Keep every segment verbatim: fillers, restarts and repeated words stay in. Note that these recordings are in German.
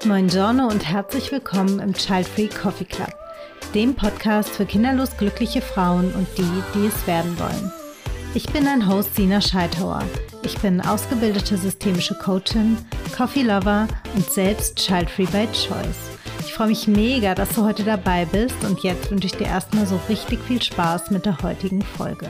Buongiorno und herzlich willkommen im Child Free Coffee Club, dem Podcast für kinderlos glückliche Frauen und die, die es werden wollen. Ich bin dein Host Sina Scheithauer. Ich bin ausgebildete systemische Coachin, Coffee Lover und selbst Child Free by Choice. Ich freue mich mega, dass du heute dabei bist und jetzt wünsche ich dir erstmal so richtig viel Spaß mit der heutigen Folge.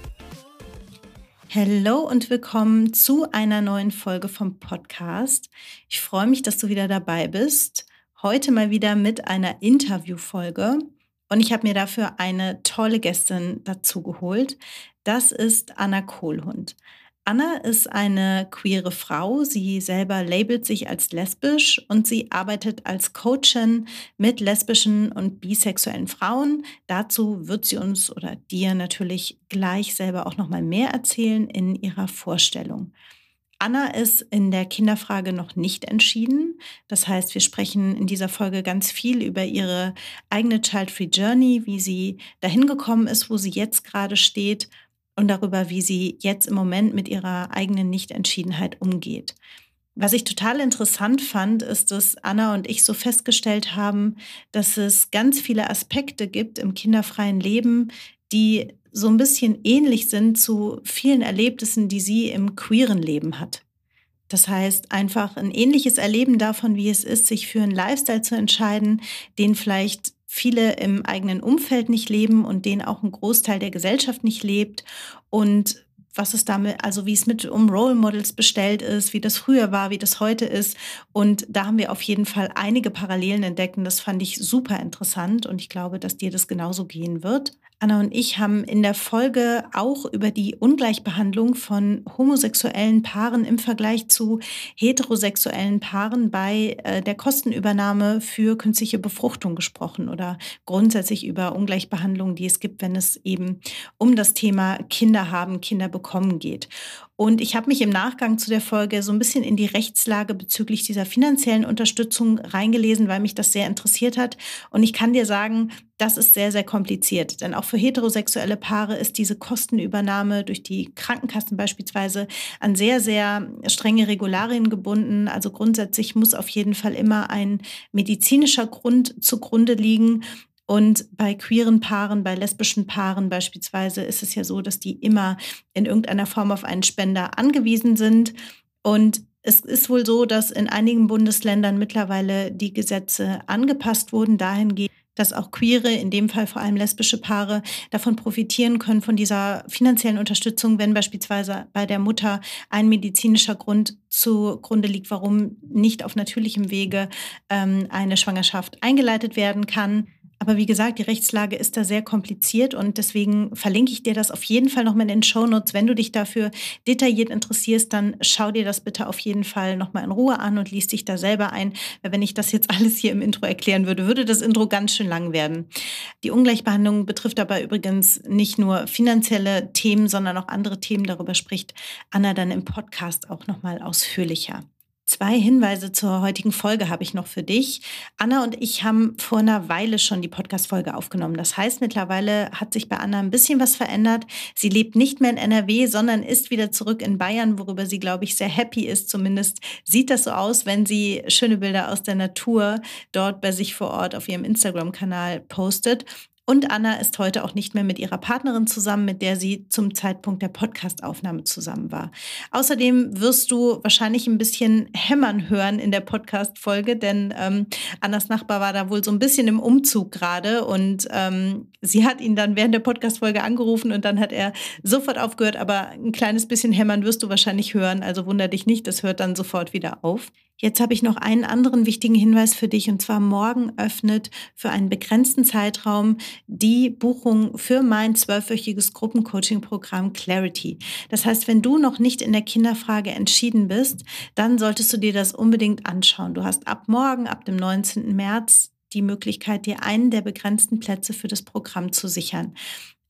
Hallo und willkommen zu einer neuen Folge vom Podcast. Ich freue mich, dass du wieder dabei bist. Heute mal wieder mit einer Interviewfolge und ich habe mir dafür eine tolle Gästin dazu geholt. Das ist Anna Kohlhund. Anna ist eine queere Frau. Sie selber labelt sich als lesbisch und sie arbeitet als Coachin mit lesbischen und bisexuellen Frauen. Dazu wird sie uns oder dir natürlich gleich selber auch noch mal mehr erzählen in ihrer Vorstellung. Anna ist in der Kinderfrage noch nicht entschieden. Das heißt, wir sprechen in dieser Folge ganz viel über ihre eigene Child-Free Journey, wie sie dahin gekommen ist, wo sie jetzt gerade steht, und darüber, wie sie jetzt im Moment mit ihrer eigenen Nichtentschiedenheit umgeht. Was ich total interessant fand, ist, dass Anna und ich so festgestellt haben, dass es ganz viele Aspekte gibt im kinderfreien Leben, die so ein bisschen ähnlich sind zu vielen Erlebnissen, die sie im queeren Leben hat. Das heißt, einfach ein ähnliches Erleben davon, wie es ist, sich für einen Lifestyle zu entscheiden, den vielleicht viele im eigenen Umfeld nicht leben und den auch ein Großteil der Gesellschaft nicht lebt und was es damit, also wie es mit um Role Models bestellt ist, wie das früher war, wie das heute ist. Und da haben wir auf jeden Fall einige Parallelen entdeckt und das fand ich super interessant und ich glaube, dass dir das genauso gehen wird. Anna und ich haben in der Folge auch über die Ungleichbehandlung von homosexuellen Paaren im Vergleich zu heterosexuellen Paaren bei äh, der Kostenübernahme für künstliche Befruchtung gesprochen oder grundsätzlich über Ungleichbehandlung, die es gibt, wenn es eben um das Thema Kinder haben, Kinder bekommen geht. Und ich habe mich im Nachgang zu der Folge so ein bisschen in die Rechtslage bezüglich dieser finanziellen Unterstützung reingelesen, weil mich das sehr interessiert hat. Und ich kann dir sagen, das ist sehr, sehr kompliziert. Denn auch für heterosexuelle Paare ist diese Kostenübernahme durch die Krankenkassen beispielsweise an sehr, sehr strenge Regularien gebunden. Also grundsätzlich muss auf jeden Fall immer ein medizinischer Grund zugrunde liegen. Und bei queeren Paaren, bei lesbischen Paaren beispielsweise ist es ja so, dass die immer in irgendeiner Form auf einen Spender angewiesen sind. Und es ist wohl so, dass in einigen Bundesländern mittlerweile die Gesetze angepasst wurden, dahingehend, dass auch queere, in dem Fall vor allem lesbische Paare, davon profitieren können, von dieser finanziellen Unterstützung, wenn beispielsweise bei der Mutter ein medizinischer Grund zugrunde liegt, warum nicht auf natürlichem Wege ähm, eine Schwangerschaft eingeleitet werden kann. Aber wie gesagt, die Rechtslage ist da sehr kompliziert und deswegen verlinke ich dir das auf jeden Fall nochmal in den Shownotes. Wenn du dich dafür detailliert interessierst, dann schau dir das bitte auf jeden Fall nochmal in Ruhe an und lies dich da selber ein. Weil wenn ich das jetzt alles hier im Intro erklären würde, würde das Intro ganz schön lang werden. Die Ungleichbehandlung betrifft aber übrigens nicht nur finanzielle Themen, sondern auch andere Themen. Darüber spricht Anna dann im Podcast auch nochmal ausführlicher. Zwei Hinweise zur heutigen Folge habe ich noch für dich. Anna und ich haben vor einer Weile schon die Podcast-Folge aufgenommen. Das heißt, mittlerweile hat sich bei Anna ein bisschen was verändert. Sie lebt nicht mehr in N R W, sondern ist wieder zurück in Bayern, worüber sie, glaube ich, sehr happy ist. Zumindest sieht das so aus, wenn sie schöne Bilder aus der Natur dort bei sich vor Ort auf ihrem Instagram-Kanal postet. Und Anna ist heute auch nicht mehr mit ihrer Partnerin zusammen, mit der sie zum Zeitpunkt der Podcast-Aufnahme zusammen war. Außerdem wirst du wahrscheinlich ein bisschen Hämmern hören in der Podcast-Folge, denn ähm, Annas Nachbar war da wohl so ein bisschen im Umzug gerade und ähm, sie hat ihn dann während der Podcast-Folge angerufen und dann hat er sofort aufgehört, aber ein kleines bisschen Hämmern wirst du wahrscheinlich hören, also wunder dich nicht, das hört dann sofort wieder auf. Jetzt habe ich noch einen anderen wichtigen Hinweis für dich und zwar morgen öffnet für einen begrenzten Zeitraum die Buchung für mein zwölfwöchiges Gruppencoaching-Programm Clarity. Das heißt, wenn du noch nicht in der Kinderfrage entschieden bist, dann solltest du dir das unbedingt anschauen. Du hast ab morgen, ab dem neunzehnten März, die Möglichkeit, dir einen der begrenzten Plätze für das Programm zu sichern.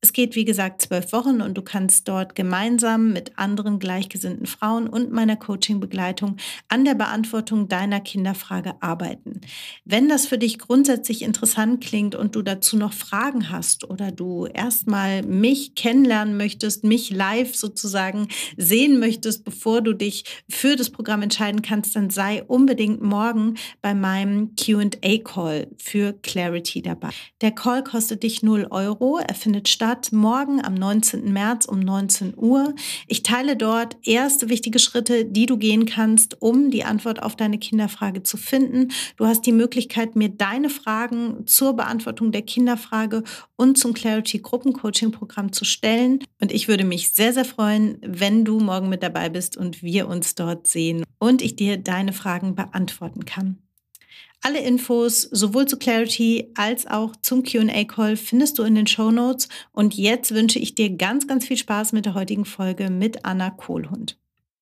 Es geht, wie gesagt, zwölf Wochen und du kannst dort gemeinsam mit anderen gleichgesinnten Frauen und meiner Coaching-Begleitung an der Beantwortung deiner Kinderfrage arbeiten. Wenn das für dich grundsätzlich interessant klingt und du dazu noch Fragen hast oder du erstmal mich kennenlernen möchtest, mich live sozusagen sehen möchtest, bevor du dich für das Programm entscheiden kannst, dann sei unbedingt morgen bei meinem Q and A-Call für Clarity dabei. Der Call kostet dich null Euro. Er findet statt morgen am neunzehnten März um neunzehn Uhr. Ich teile dort erste wichtige Schritte, die du gehen kannst, um die Antwort auf deine Kinderfrage zu finden. Du hast die Möglichkeit, mir deine Fragen zur Beantwortung der Kinderfrage und zum Clarity Gruppencoaching-Programm zu stellen. Und ich würde mich sehr, sehr freuen, wenn du morgen mit dabei bist und wir uns dort sehen und ich dir deine Fragen beantworten kann. Alle Infos sowohl zu Clarity als auch zum Q and A-Call findest du in den Shownotes. Und jetzt wünsche ich dir ganz, ganz viel Spaß mit der heutigen Folge mit Anna Kohlhund.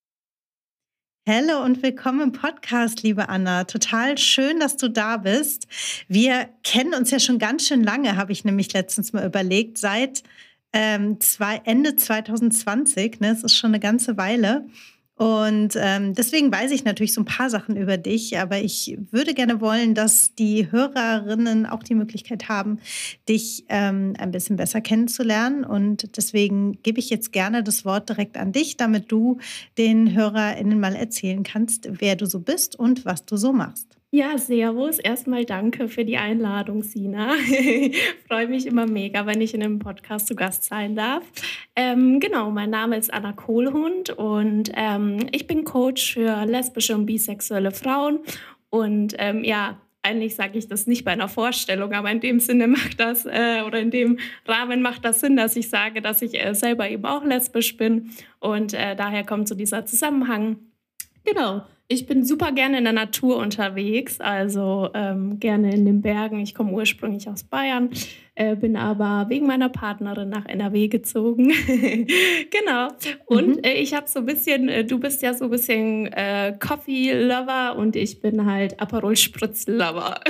Hallo und willkommen im Podcast, liebe Anna. Total schön, dass du da bist. Wir kennen uns ja schon ganz schön lange, habe ich nämlich letztens mal überlegt, seit ähm, zwei, Ende zwanzig zwanzig. Ne? Das ist schon eine ganze Weile. Und ähm, deswegen weiß ich natürlich so ein paar Sachen über dich, aber ich würde gerne wollen, dass die Hörerinnen auch die Möglichkeit haben, dich ähm, ein bisschen besser kennenzulernen. Und deswegen gebe ich jetzt gerne das Wort direkt an dich, damit du den HörerInnen mal erzählen kannst, wer du so bist und was du so machst. Ja, servus. Erstmal danke für die Einladung, Sina. Freue mich immer mega, wenn ich in einem Podcast zu Gast sein darf. Ähm, genau, mein Name ist Anna Kohlhund und ähm, ich bin Coach für lesbische und bisexuelle Frauen. Und ähm, ja, eigentlich sage ich das nicht bei einer Vorstellung, aber in dem Sinne macht das äh, oder in dem Rahmen macht das Sinn, dass ich sage, dass ich äh, selber eben auch lesbisch bin. Und äh, daher kommt so dieser Zusammenhang. Genau. Ich bin super gerne in der Natur unterwegs, also ähm, gerne in den Bergen. Ich komme ursprünglich aus Bayern, äh, bin aber wegen meiner Partnerin nach N R W gezogen. Genau. Und Mhm. äh, ich habe so ein bisschen, äh, du bist ja so ein bisschen äh, Coffee-Lover und ich bin halt Aperol Spritz-Lover.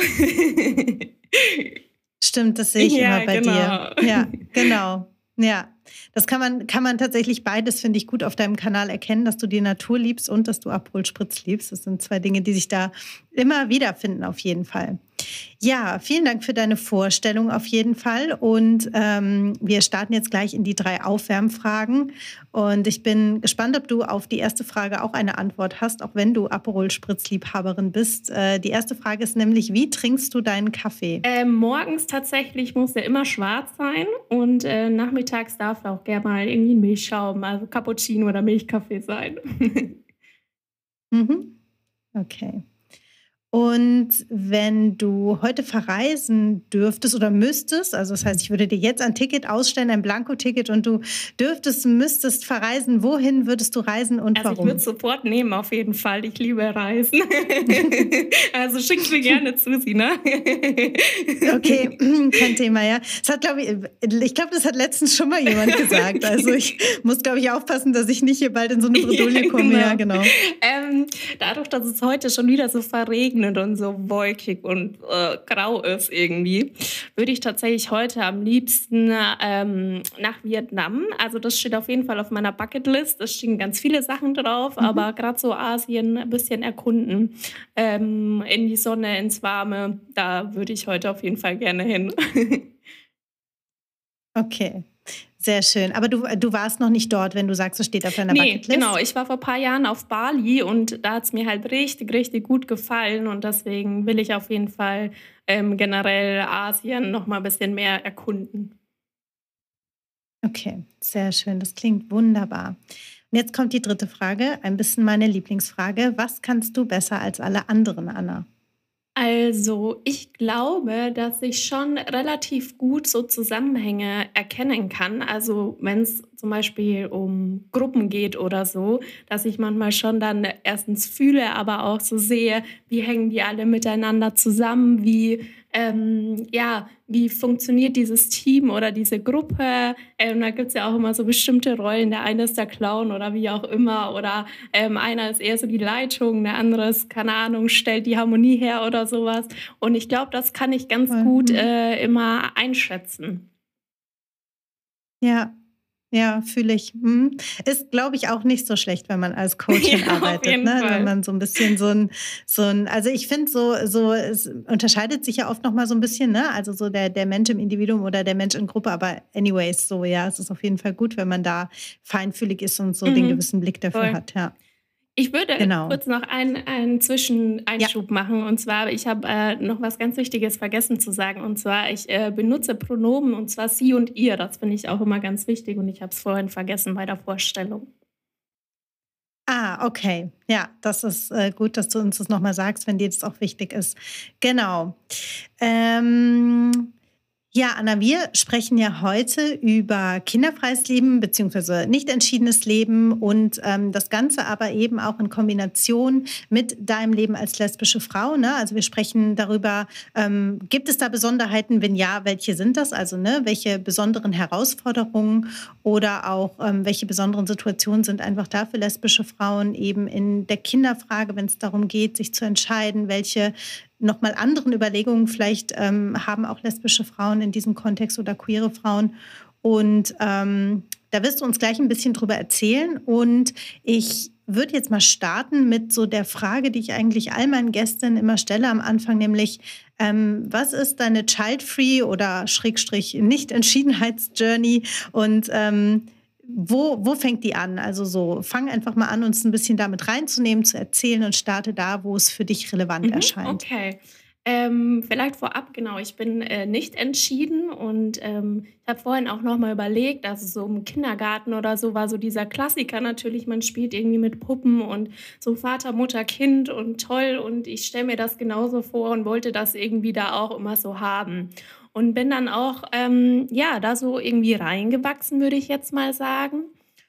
Stimmt, das sehe ich Ja, immer bei genau. dir. Ja, genau. Ja, das kann man, kann man tatsächlich beides, finde ich, gut auf deinem Kanal erkennen, dass du die Natur liebst und dass du Aperol Spritz liebst. Das sind zwei Dinge, die sich da immer wiederfinden, auf jeden Fall. Ja, vielen Dank für deine Vorstellung auf jeden Fall. Und ähm, wir starten jetzt gleich in die drei Aufwärmfragen. Und ich bin gespannt, ob du auf die erste Frage auch eine Antwort hast, auch wenn du Aperol Spritz-Liebhaberin bist. Äh, die erste Frage ist nämlich, wie trinkst du deinen Kaffee? Ähm, morgens tatsächlich muss der immer schwarz sein und äh, nachmittags darf auch gerne mal irgendwie ein Milchschaum, also Cappuccino oder Milchkaffee sein. Mhm. Okay. Und wenn du heute verreisen dürftest oder müsstest, also das heißt, ich würde dir jetzt ein Ticket ausstellen, ein Blanko-Ticket und du dürftest, müsstest verreisen, wohin würdest du reisen und Also ich warum? würde es sofort nehmen, auf jeden Fall. Ich liebe Reisen. Also schickt mir gerne zu, Sina. Okay, kein Thema, ja. Das hat, glaube ich, ich glaube, das hat letztens schon mal jemand gesagt. Also ich muss, glaube ich, aufpassen, dass ich nicht hier bald in so eine Bredouille komme. Ja, genau. Ähm, dadurch, dass es heute schon wieder so verregnet und so wolkig und äh, grau ist irgendwie, würde ich tatsächlich heute am liebsten ähm, nach Vietnam. Also das steht auf jeden Fall auf meiner Bucketlist. Es stehen ganz viele Sachen drauf, Mhm. aber gerade so Asien ein bisschen erkunden, ähm, in die Sonne, ins Warme, da würde ich heute auf jeden Fall gerne hin. Okay, sehr schön. Aber du, du warst noch nicht dort, wenn du sagst, es steht auf deiner Nee, Bucketlist? genau. Ich war vor ein paar Jahren auf Bali und da hat es mir halt richtig, richtig gut gefallen. Und deswegen will ich auf jeden Fall ähm, generell Asien noch mal ein bisschen mehr erkunden. Okay, sehr schön. Das klingt wunderbar. Und jetzt kommt die dritte Frage, ein bisschen meine Lieblingsfrage. Was kannst du besser als alle anderen, Anna? Also, ich glaube, dass ich schon relativ gut so Zusammenhänge erkennen kann. Also, wenn es zum Beispiel um Gruppen geht oder so, dass ich manchmal schon dann erstens fühle, aber auch so sehe, wie hängen die alle miteinander zusammen, wie, ähm, ja, wie funktioniert dieses Team oder diese Gruppe. Ähm, da gibt es ja auch immer so bestimmte Rollen. Der eine ist der Clown oder wie auch immer. Oder ähm, einer ist eher so die Leitung, der andere ist, keine Ahnung, stellt die Harmonie her oder sowas. Und ich glaube, das kann ich ganz Voll. gut Mhm. äh, immer einschätzen. Ja, ja, fühle ich. Mhm. Ist, glaube ich, auch nicht so schlecht, wenn man als Coachin Ja, auf arbeitet, jeden ne? Wenn Fall. man so ein bisschen so ein, so ein, also ich finde so, so, es unterscheidet sich ja oft noch mal so ein bisschen, ne? Also so der, der Mensch im Individuum oder der Mensch in Gruppe, aber anyways, so, ja, es ist auf jeden Fall gut, wenn man da feinfühlig ist und so den Mhm, gewissen Blick dafür voll. hat, ja. Ich würde Genau. kurz noch einen, einen Ja. Zwischeneinschub machen. Und zwar, ich habe äh, noch was ganz Wichtiges vergessen zu sagen. Und zwar, ich äh, benutze Pronomen und zwar sie und ihr. Das finde ich auch immer ganz wichtig und ich habe es vorhin vergessen bei der Vorstellung. Ah, okay. Ja, das ist äh, gut, dass du uns das noch mal sagst, wenn dir das auch wichtig ist. Genau. Ähm Ja, Anna, wir sprechen ja heute über kinderfreies Leben beziehungsweise nicht entschiedenes Leben und ähm, das Ganze aber eben auch in Kombination mit deinem Leben als lesbische Frau. Ne? Also wir sprechen darüber, ähm, gibt es da Besonderheiten? Wenn ja, welche sind das? Also ne, welche besonderen Herausforderungen oder auch ähm, welche besonderen Situationen sind einfach da für lesbische Frauen eben in der Kinderfrage, wenn es darum geht, sich zu entscheiden, welche nochmal anderen Überlegungen vielleicht ähm, haben auch lesbische Frauen in diesem Kontext oder queere Frauen. Und ähm, da wirst du uns gleich ein bisschen drüber erzählen. Und ich würde jetzt mal starten mit so der Frage, die ich eigentlich all meinen Gästinnen immer stelle am Anfang, nämlich, ähm, was ist deine Child-Free oder Schrägstrich Nicht-Entschiedenheits-Journey? Und ähm, wo, wo fängt die an? Also so, fang einfach mal an, uns ein bisschen damit reinzunehmen, zu erzählen und starte da, wo es für dich relevant Mhm, erscheint. okay. Ähm, vielleicht vorab, genau, ich bin äh, nicht entschieden und ähm, ich habe vorhin auch noch mal überlegt, also so im Kindergarten oder so war so dieser Klassiker natürlich, man spielt irgendwie mit Puppen und so Vater, Mutter, Kind und toll und ich stelle mir das genauso vor und wollte das irgendwie da auch immer so haben. Und bin dann auch, ähm, ja, da so irgendwie reingewachsen, würde ich jetzt mal sagen.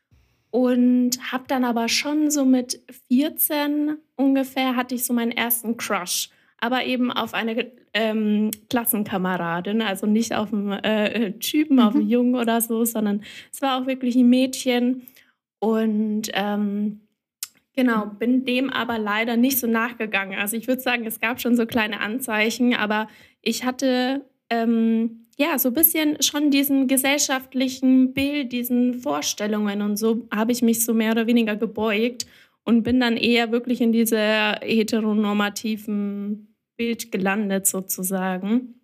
Und habe dann aber schon so mit vierzehn ungefähr hatte ich so meinen ersten Crush, aber eben auf eine, ähm, Klassenkameradin, also nicht auf 'n, äh, äh, Typen, auf 'n Mhm. Jungen oder so, sondern es war auch wirklich 'n Mädchen. Und, ähm, genau, bin dem aber leider nicht so nachgegangen. Also, ich würde sagen, es gab schon so kleine Anzeichen, aber ich hatte, ähm, ja, so ein bisschen schon diesen gesellschaftlichen Bild, diesen Vorstellungen und so habe ich mich so mehr oder weniger gebeugt und bin dann eher wirklich in dieser heteronormativen Bild gelandet sozusagen.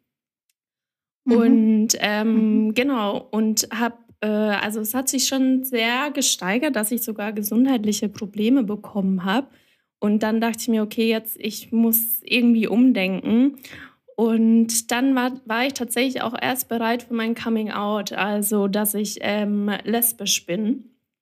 Mhm. Und, Mhm. ähm, genau, und habe äh, also, es hat sich schon sehr gesteigert, dass ich sogar gesundheitliche Probleme bekommen habe. Und dann dachte ich mir: „Okay, jetzt ich muss irgendwie umdenken.“ Und dann war war ich tatsächlich auch erst bereit für mein Coming Out, also, dass ich, ähm, lesbisch bin.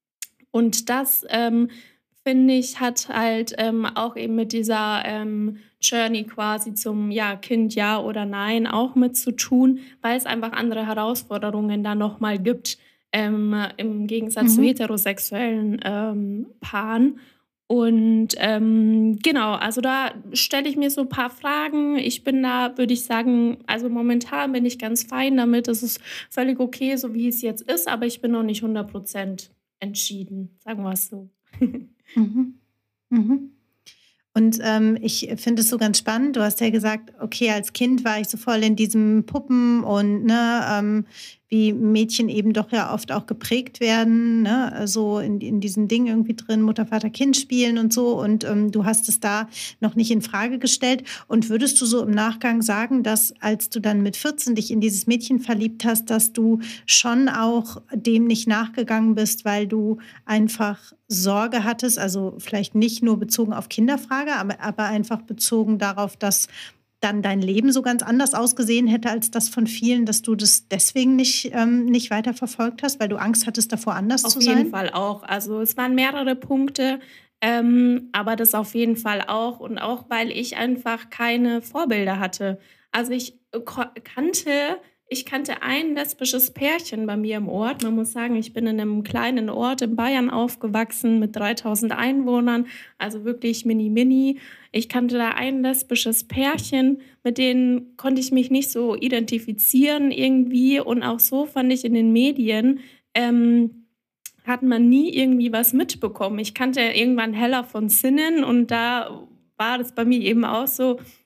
Und das, ähm, finde ich, hat halt, ähm, auch eben mit dieser, ähm, Journey quasi zum, ja, Kind ja oder nein auch mit zu tun, weil es einfach andere Herausforderungen da noch mal gibt, ähm, im Gegensatz zu Mhm. heterosexuellen, ähm, Paaren. Und, ähm, genau, also da stelle ich mir so ein paar Fragen. Ich bin da, würde ich sagen, also momentan bin ich ganz fein damit. Es ist völlig okay, so wie es jetzt ist, aber ich bin noch nicht hundert Prozent entschieden, sagen wir es so. Mhm. Mhm. Und ähm, ich finde es so ganz spannend. Du hast ja gesagt, okay, als Kind war ich so voll in diesem Puppen und ne, ähm, wie Mädchen eben doch ja oft auch geprägt werden, ne, so in, in diesem Ding irgendwie drin, Mutter, Vater, Kind spielen und so. Und ähm, du hast es da noch nicht in Frage gestellt. Und würdest du so im Nachgang sagen, dass als du dann mit vierzehn dich in dieses Mädchen verliebt hast, dass du schon auch dem nicht nachgegangen bist, weil du einfach Sorge hattest, also vielleicht nicht nur bezogen auf Kinderfrage, aber, aber einfach bezogen darauf, dass dann dein Leben so ganz anders ausgesehen hätte als das von vielen, dass du das deswegen nicht, ähm, nicht weiter verfolgt hast, weil du Angst hattest, davor anders Auf zu jeden sein? Fall auch. Also, es waren mehrere Punkte, ähm, aber das auf jeden Fall auch und auch, weil ich einfach keine Vorbilder hatte. Also, ich, äh, ko kannte ich kannte ein lesbisches Pärchen bei mir im Ort. Man muss sagen, ich bin in einem kleinen Ort in Bayern aufgewachsen mit dreitausend Einwohnern, also wirklich mini mini. Ich kannte da ein lesbisches Pärchen, mit denen konnte ich mich nicht so identifizieren irgendwie und auch so fand ich in den Medien, ähm hat man nie irgendwie was mitbekommen. Ich kannte irgendwann Hella von Sinnen und da war das bei mir eben auch so,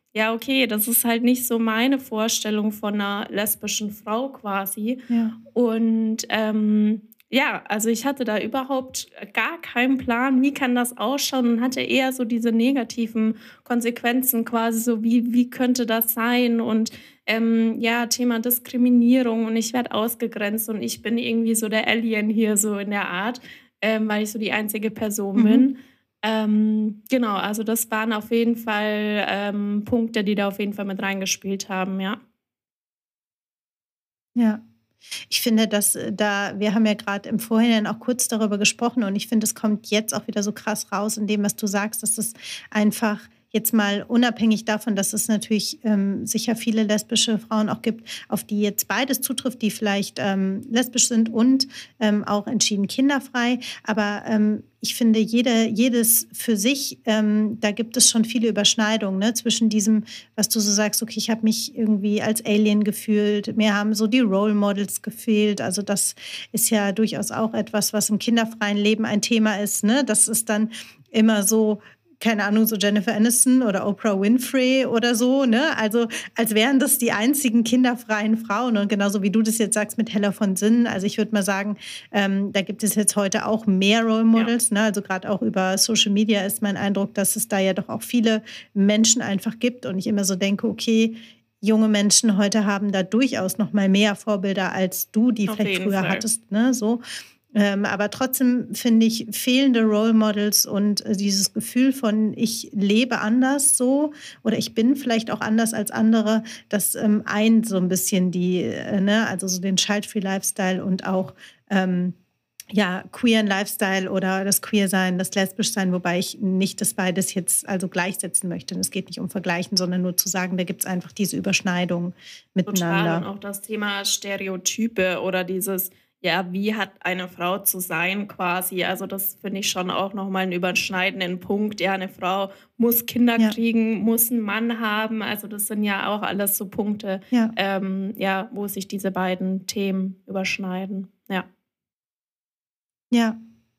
ja, okay, das ist halt nicht so meine Vorstellung von einer lesbischen Frau quasi. Ja. Und, ähm, ja, also ich hatte da überhaupt gar keinen Plan, wie kann das ausschauen und hatte eher so diese negativen Konsequenzen quasi so, wie wie könnte das sein? Und, ähm, ja, Thema Diskriminierung und ich werde ausgegrenzt und ich bin irgendwie so der Alien hier so in der Art, ähm, weil ich so die einzige Person Mhm. bin. Ähm, genau, also das waren auf jeden Fall, ähm, Punkte, die da auf jeden Fall mit reingespielt haben, ja. Ja. Ich finde, dass, äh, da wir haben ja gerade im Vorhinein auch kurz darüber gesprochen und ich finde, es kommt jetzt auch wieder so krass raus in dem, was du sagst, dass es einfach jetzt mal unabhängig davon, dass es natürlich, ähm, sicher viele lesbische Frauen auch gibt, auf die jetzt beides zutrifft, die vielleicht, ähm, lesbisch sind und, ähm, auch entschieden kinderfrei. Aber, ähm, ich finde, jede jedes für sich, ähm, da gibt es schon viele Überschneidungen, ne, zwischen diesem, was du so sagst: „Okay, ich habe mich irgendwie als Alien gefühlt. Mir haben so die Role Models gefehlt.“ Also, das ist ja durchaus auch etwas, was im kinderfreien Leben ein Thema ist, ne? Das ist dann immer so, keine Ahnung, so Jennifer Aniston oder Oprah Winfrey oder so, ne? Also, als wären das die einzigen kinderfreien Frauen und genauso wie du das jetzt sagst mit Hella von Sinnen. Also, ich würde mal sagen, ähm, da gibt es jetzt heute auch mehr Role Ja, Models, ne? Also, gerade auch über Social Media ist mein Eindruck, dass es da ja doch auch viele Menschen einfach gibt und ich immer so denke: „Okay, junge Menschen heute haben da durchaus noch mal mehr Vorbilder als du, die auf vielleicht jeden früher Fall. hattest“, ne, so. Ähm, aber trotzdem finde ich fehlende Role Models und, äh, dieses Gefühl von: „Ich lebe anders so“ oder „Ich bin vielleicht auch anders als andere“, das, ähm, eint so ein bisschen die, äh, ne, also so den Child-Free Lifestyle und auch, ähm, ja, queeren Lifestyle oder das Queer-Sein, das Lesbisch-Sein, wobei ich nicht das beides jetzt also gleichsetzen möchte. Es geht nicht um Vergleichen, sondern nur zu sagen, da gibt's einfach diese Überschneidung Total und miteinander. auch das Thema Stereotype oder dieses, ja, wie hat eine Frau zu sein quasi? Also, das finde ich schon auch noch mal 'n überschneidenden Punkt. Ja, eine Frau muss Kinder Ja, kriegen, muss einen Mann haben. Also, das sind ja auch alles so Punkte, ja, ähm, ja, wo sich diese beiden Themen überschneiden. Ja. ja.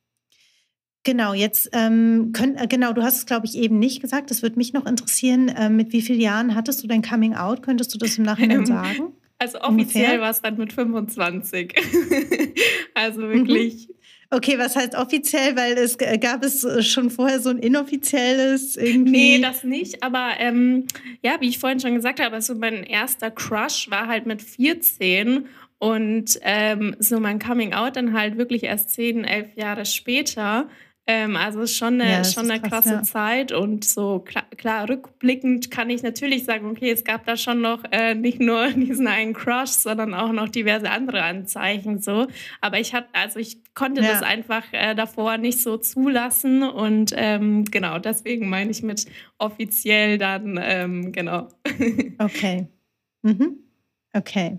Genau, jetzt, ähm, könn äh, genau, du hast es, glaube ich, eben nicht gesagt. Das würde mich noch interessieren, ähm, mit wie vielen Jahren hattest du dein Coming Out? Könntest du das im Nachhinein Ähm, sagen, also, offiziell ungefähr? war es dann mit fünfundzwanzig. Also, Mhm. wirklich. Okay, was heißt offiziell? Weil es g gab es, äh, schon vorher so ein inoffizielles Ne, irgendwie das nicht, aber, ähm, ja, wie ich vorhin schon gesagt habe, so mein erster Crush war halt mit vierzehn und, ähm, so mein Coming Out dann halt wirklich erst zehn, elf Jahre später. Ähm, also ist schon 'ne ja, das schon ist 'ne krass, krasse ja. Zeit und so kla klar, rückblickend kann ich natürlich sagen: „Okay, es gab da schon noch, äh, nicht nur diesen einen Crush, sondern auch noch diverse andere Anzeichen so.“ Aber ich hatte also, ich konnte das Ja, einfach, äh, davor nicht so zulassen und, ähm, genau, deswegen meine ich mit offiziell dann, ähm, genau. okay. Mhm. Okay.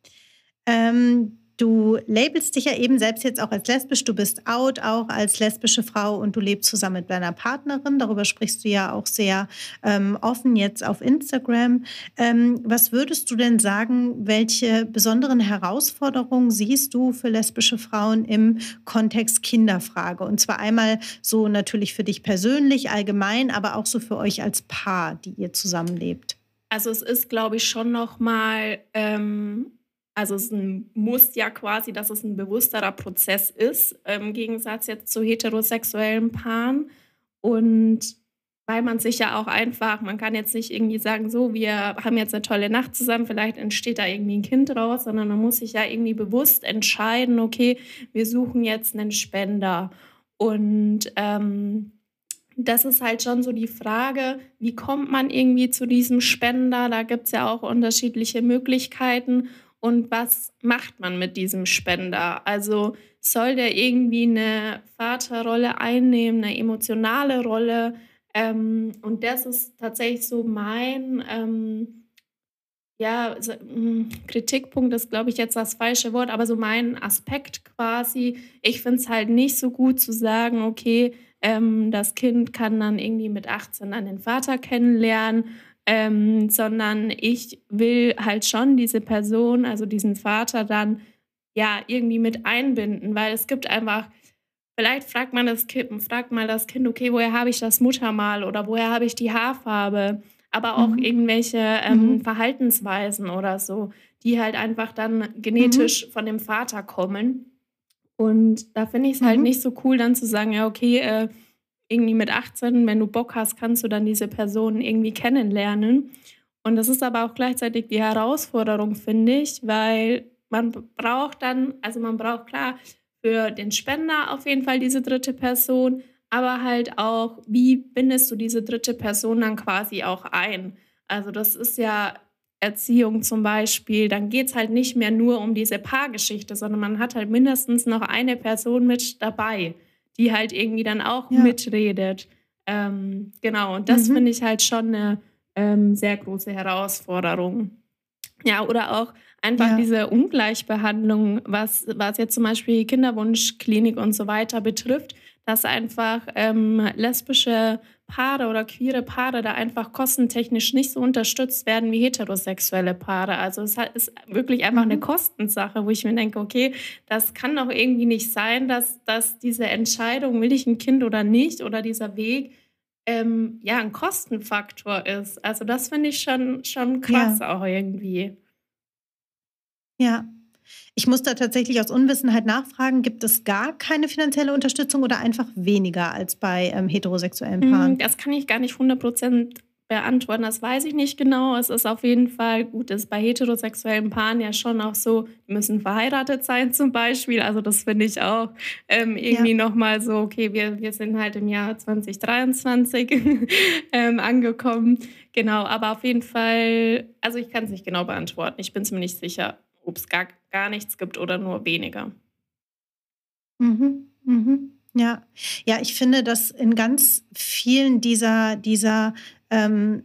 Ähm, du labelst dich ja eben selbst jetzt auch als lesbisch. Du bist out auch als lesbische Frau und du lebst zusammen mit deiner Partnerin. Darüber sprichst du ja auch sehr ähm, offen jetzt auf Instagram. Ähm, was würdest du denn sagen, welche besonderen Herausforderungen siehst du für lesbische Frauen im Kontext Kinderfrage? Und zwar einmal so natürlich für dich persönlich, allgemein, aber auch so für euch als Paar, die ihr zusammenlebt. Also, es ist, glaube ich, schon noch mal, ähm also, es ist 'n Muss ja quasi, dass es ein bewussterer Prozess ist, im Gegensatz jetzt zu heterosexuellen Paaren. Und weil man sich ja auch einfach man kann jetzt nicht irgendwie sagen: „So, wir haben jetzt eine tolle Nacht zusammen, vielleicht entsteht da irgendwie ein Kind draus“, sondern man muss sich ja irgendwie bewusst entscheiden: „Okay, wir suchen jetzt einen Spender.“ Und, ähm das ist halt schon so die Frage, wie kommt man irgendwie zu diesem Spender? Da gibt's ja auch unterschiedliche Möglichkeiten. Und was macht man mit diesem Spender? Also, soll der irgendwie eine Vaterrolle einnehmen, eine emotionale Rolle? Ähm, und das ist tatsächlich so mein, ähm ja, so, hm, Kritikpunkt ist, glaube ich, jetzt das falsche Wort, aber so mein Aspekt quasi. Ich finde es halt nicht so gut zu sagen: „Okay, ähm, das Kind kann dann irgendwie mit achtzehn dann den Vater kennenlernen“, ähm, sondern ich will halt schon diese Person, also diesen Vater dann, ja, irgendwie mit einbinden, weil es gibt einfach vielleicht fragt man das Kind fragt mal das Kind: „Okay, woher habe ich das Muttermal oder woher habe ich die Haarfarbe?“ aber auch Mhm. irgendwelche ähm, Mhm. Verhaltensweisen oder so, die halt einfach dann Mhm. genetisch von dem Vater kommen. Und da finde ich es halt Mhm. nicht so cool, dann zu sagen, ja, okay, äh, irgendwie mit achtzehn, wenn du Bock hast, kannst du dann diese Person irgendwie kennenlernen. Und das ist aber auch gleichzeitig die Herausforderung, finde ich, weil man b- braucht dann, also man braucht klar für den Spender auf jeden Fall diese dritte Person, aber halt auch, wie bindest du diese dritte Person dann quasi auch ein? Also das ist ja Erziehung zum Beispiel, dann geht es halt nicht mehr nur um diese Paargeschichte, sondern man hat halt mindestens noch eine Person mit dabei, die halt irgendwie dann auch Ja. mitredet. Ähm, genau, und das finde Mhm. ich halt schon eine ähm, sehr große Herausforderung. Ja, oder auch einfach Ja. diese Ungleichbehandlung, was, was jetzt zum Beispiel Kinderwunschklinik und so weiter betrifft, dass einfach ähm, lesbische Paare oder queere Paare da einfach kostentechnisch nicht so unterstützt werden wie heterosexuelle Paare. Also es hat- ist wirklich einfach eine Mhm. Kostensache, wo ich mir denke, okay, das kann doch irgendwie nicht sein, dass, dass diese Entscheidung, will ich ein Kind oder nicht, oder dieser Weg, ähm, ja, ein Kostenfaktor ist. Also das finde ich schon, schon krass Ja. auch irgendwie. Ja. Ich muss da tatsächlich aus Unwissenheit nachfragen, gibt es gar keine finanzielle Unterstützung oder einfach weniger als bei, ähm, heterosexuellen Hm, Paaren? das kann ich gar nicht hundert Prozent beantworten. Das weiß ich nicht genau. Es ist auf jeden Fall gut, ist bei heterosexuellen Paaren ja schon auch so, die müssen verheiratet sein zum Beispiel. Also das finde ich auch ähm, Ja. irgendwie noch mal so, okay, wir, wir sind halt im Jahr zwanzig dreiundzwanzig ähm, angekommen. Genau, aber auf jeden Fall, also ich kann es nicht genau beantworten. Ich bin mir nicht sicher, ob es gar, gar nichts gibt oder nur weniger. Mhm. Mhm. Ja. Ja, ich finde, dass in ganz vielen dieser dieser, ähm,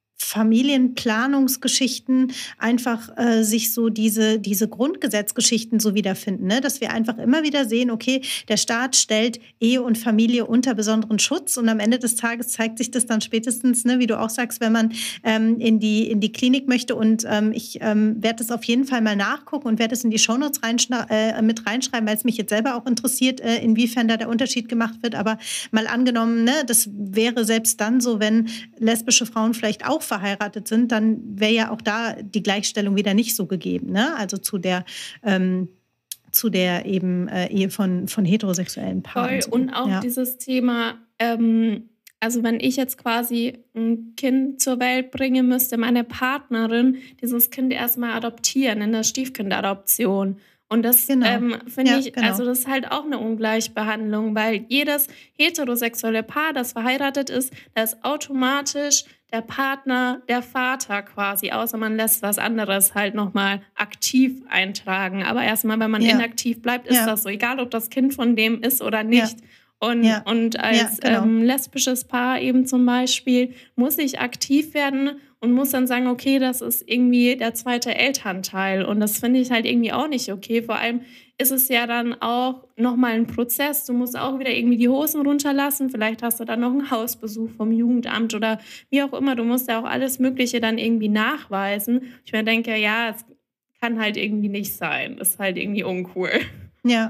Familienplanungsgeschichten einfach, äh, sich so diese diese Grundgesetzgeschichten so wiederfinden, ne? Dass wir einfach immer wieder sehen, okay, der Staat stellt Ehe und Familie unter besonderen Schutz und am Ende des Tages zeigt sich das dann spätestens, ne, wie du auch sagst, wenn man, ähm, in die in die Klinik möchte und, ähm, ich, ähm, werde das auf jeden Fall mal nachgucken und werde es in die Shownotes reinschna äh, mit reinschreiben, weil es mich jetzt selber auch interessiert, äh, inwiefern da der Unterschied gemacht wird. Aber mal angenommen, ne, das wäre selbst dann so, wenn lesbische Frauen vielleicht auch verheiratet sind, dann wäre ja auch da die Gleichstellung wieder nicht so gegeben, ne? Also zu der, ähm, zu der eben äh, Ehe von, von heterosexuellen Paaren Voll. so. Und auch Ja. dieses Thema, ähm, also wenn ich jetzt quasi ein Kind zur Welt bringe, müsste meine Partnerin dieses Kind erstmal adoptieren in der Stiefkindadoption. Und das Genau. ähm, finde Ja, ich, also genau. das ist halt auch eine Ungleichbehandlung, weil jedes heterosexuelle Paar, das verheiratet ist, da ist automatisch der Partner, der Vater quasi, außer man lässt was anderes halt nochmal aktiv eintragen. Aber erstmal, wenn man Ja, inaktiv bleibt, ist ja, das so, egal ob das Kind von dem ist oder ja, nicht. Und, ja, und ja, als genau. ähm, lesbisches Paar eben zum Beispiel muss ich aktiv werden und muss dann sagen, okay, das ist irgendwie der zweite Elternteil. Und das finde ich halt irgendwie auch nicht okay. Vor allem ist es ja dann auch nochmal ein Prozess. Du musst auch wieder irgendwie die Hosen runterlassen. Vielleicht hast du dann noch einen Hausbesuch vom Jugendamt oder wie auch immer. Du musst ja auch alles Mögliche dann irgendwie nachweisen. Ich mir denke, ja, es kann halt irgendwie nicht sein. Das ist halt irgendwie uncool. Ja,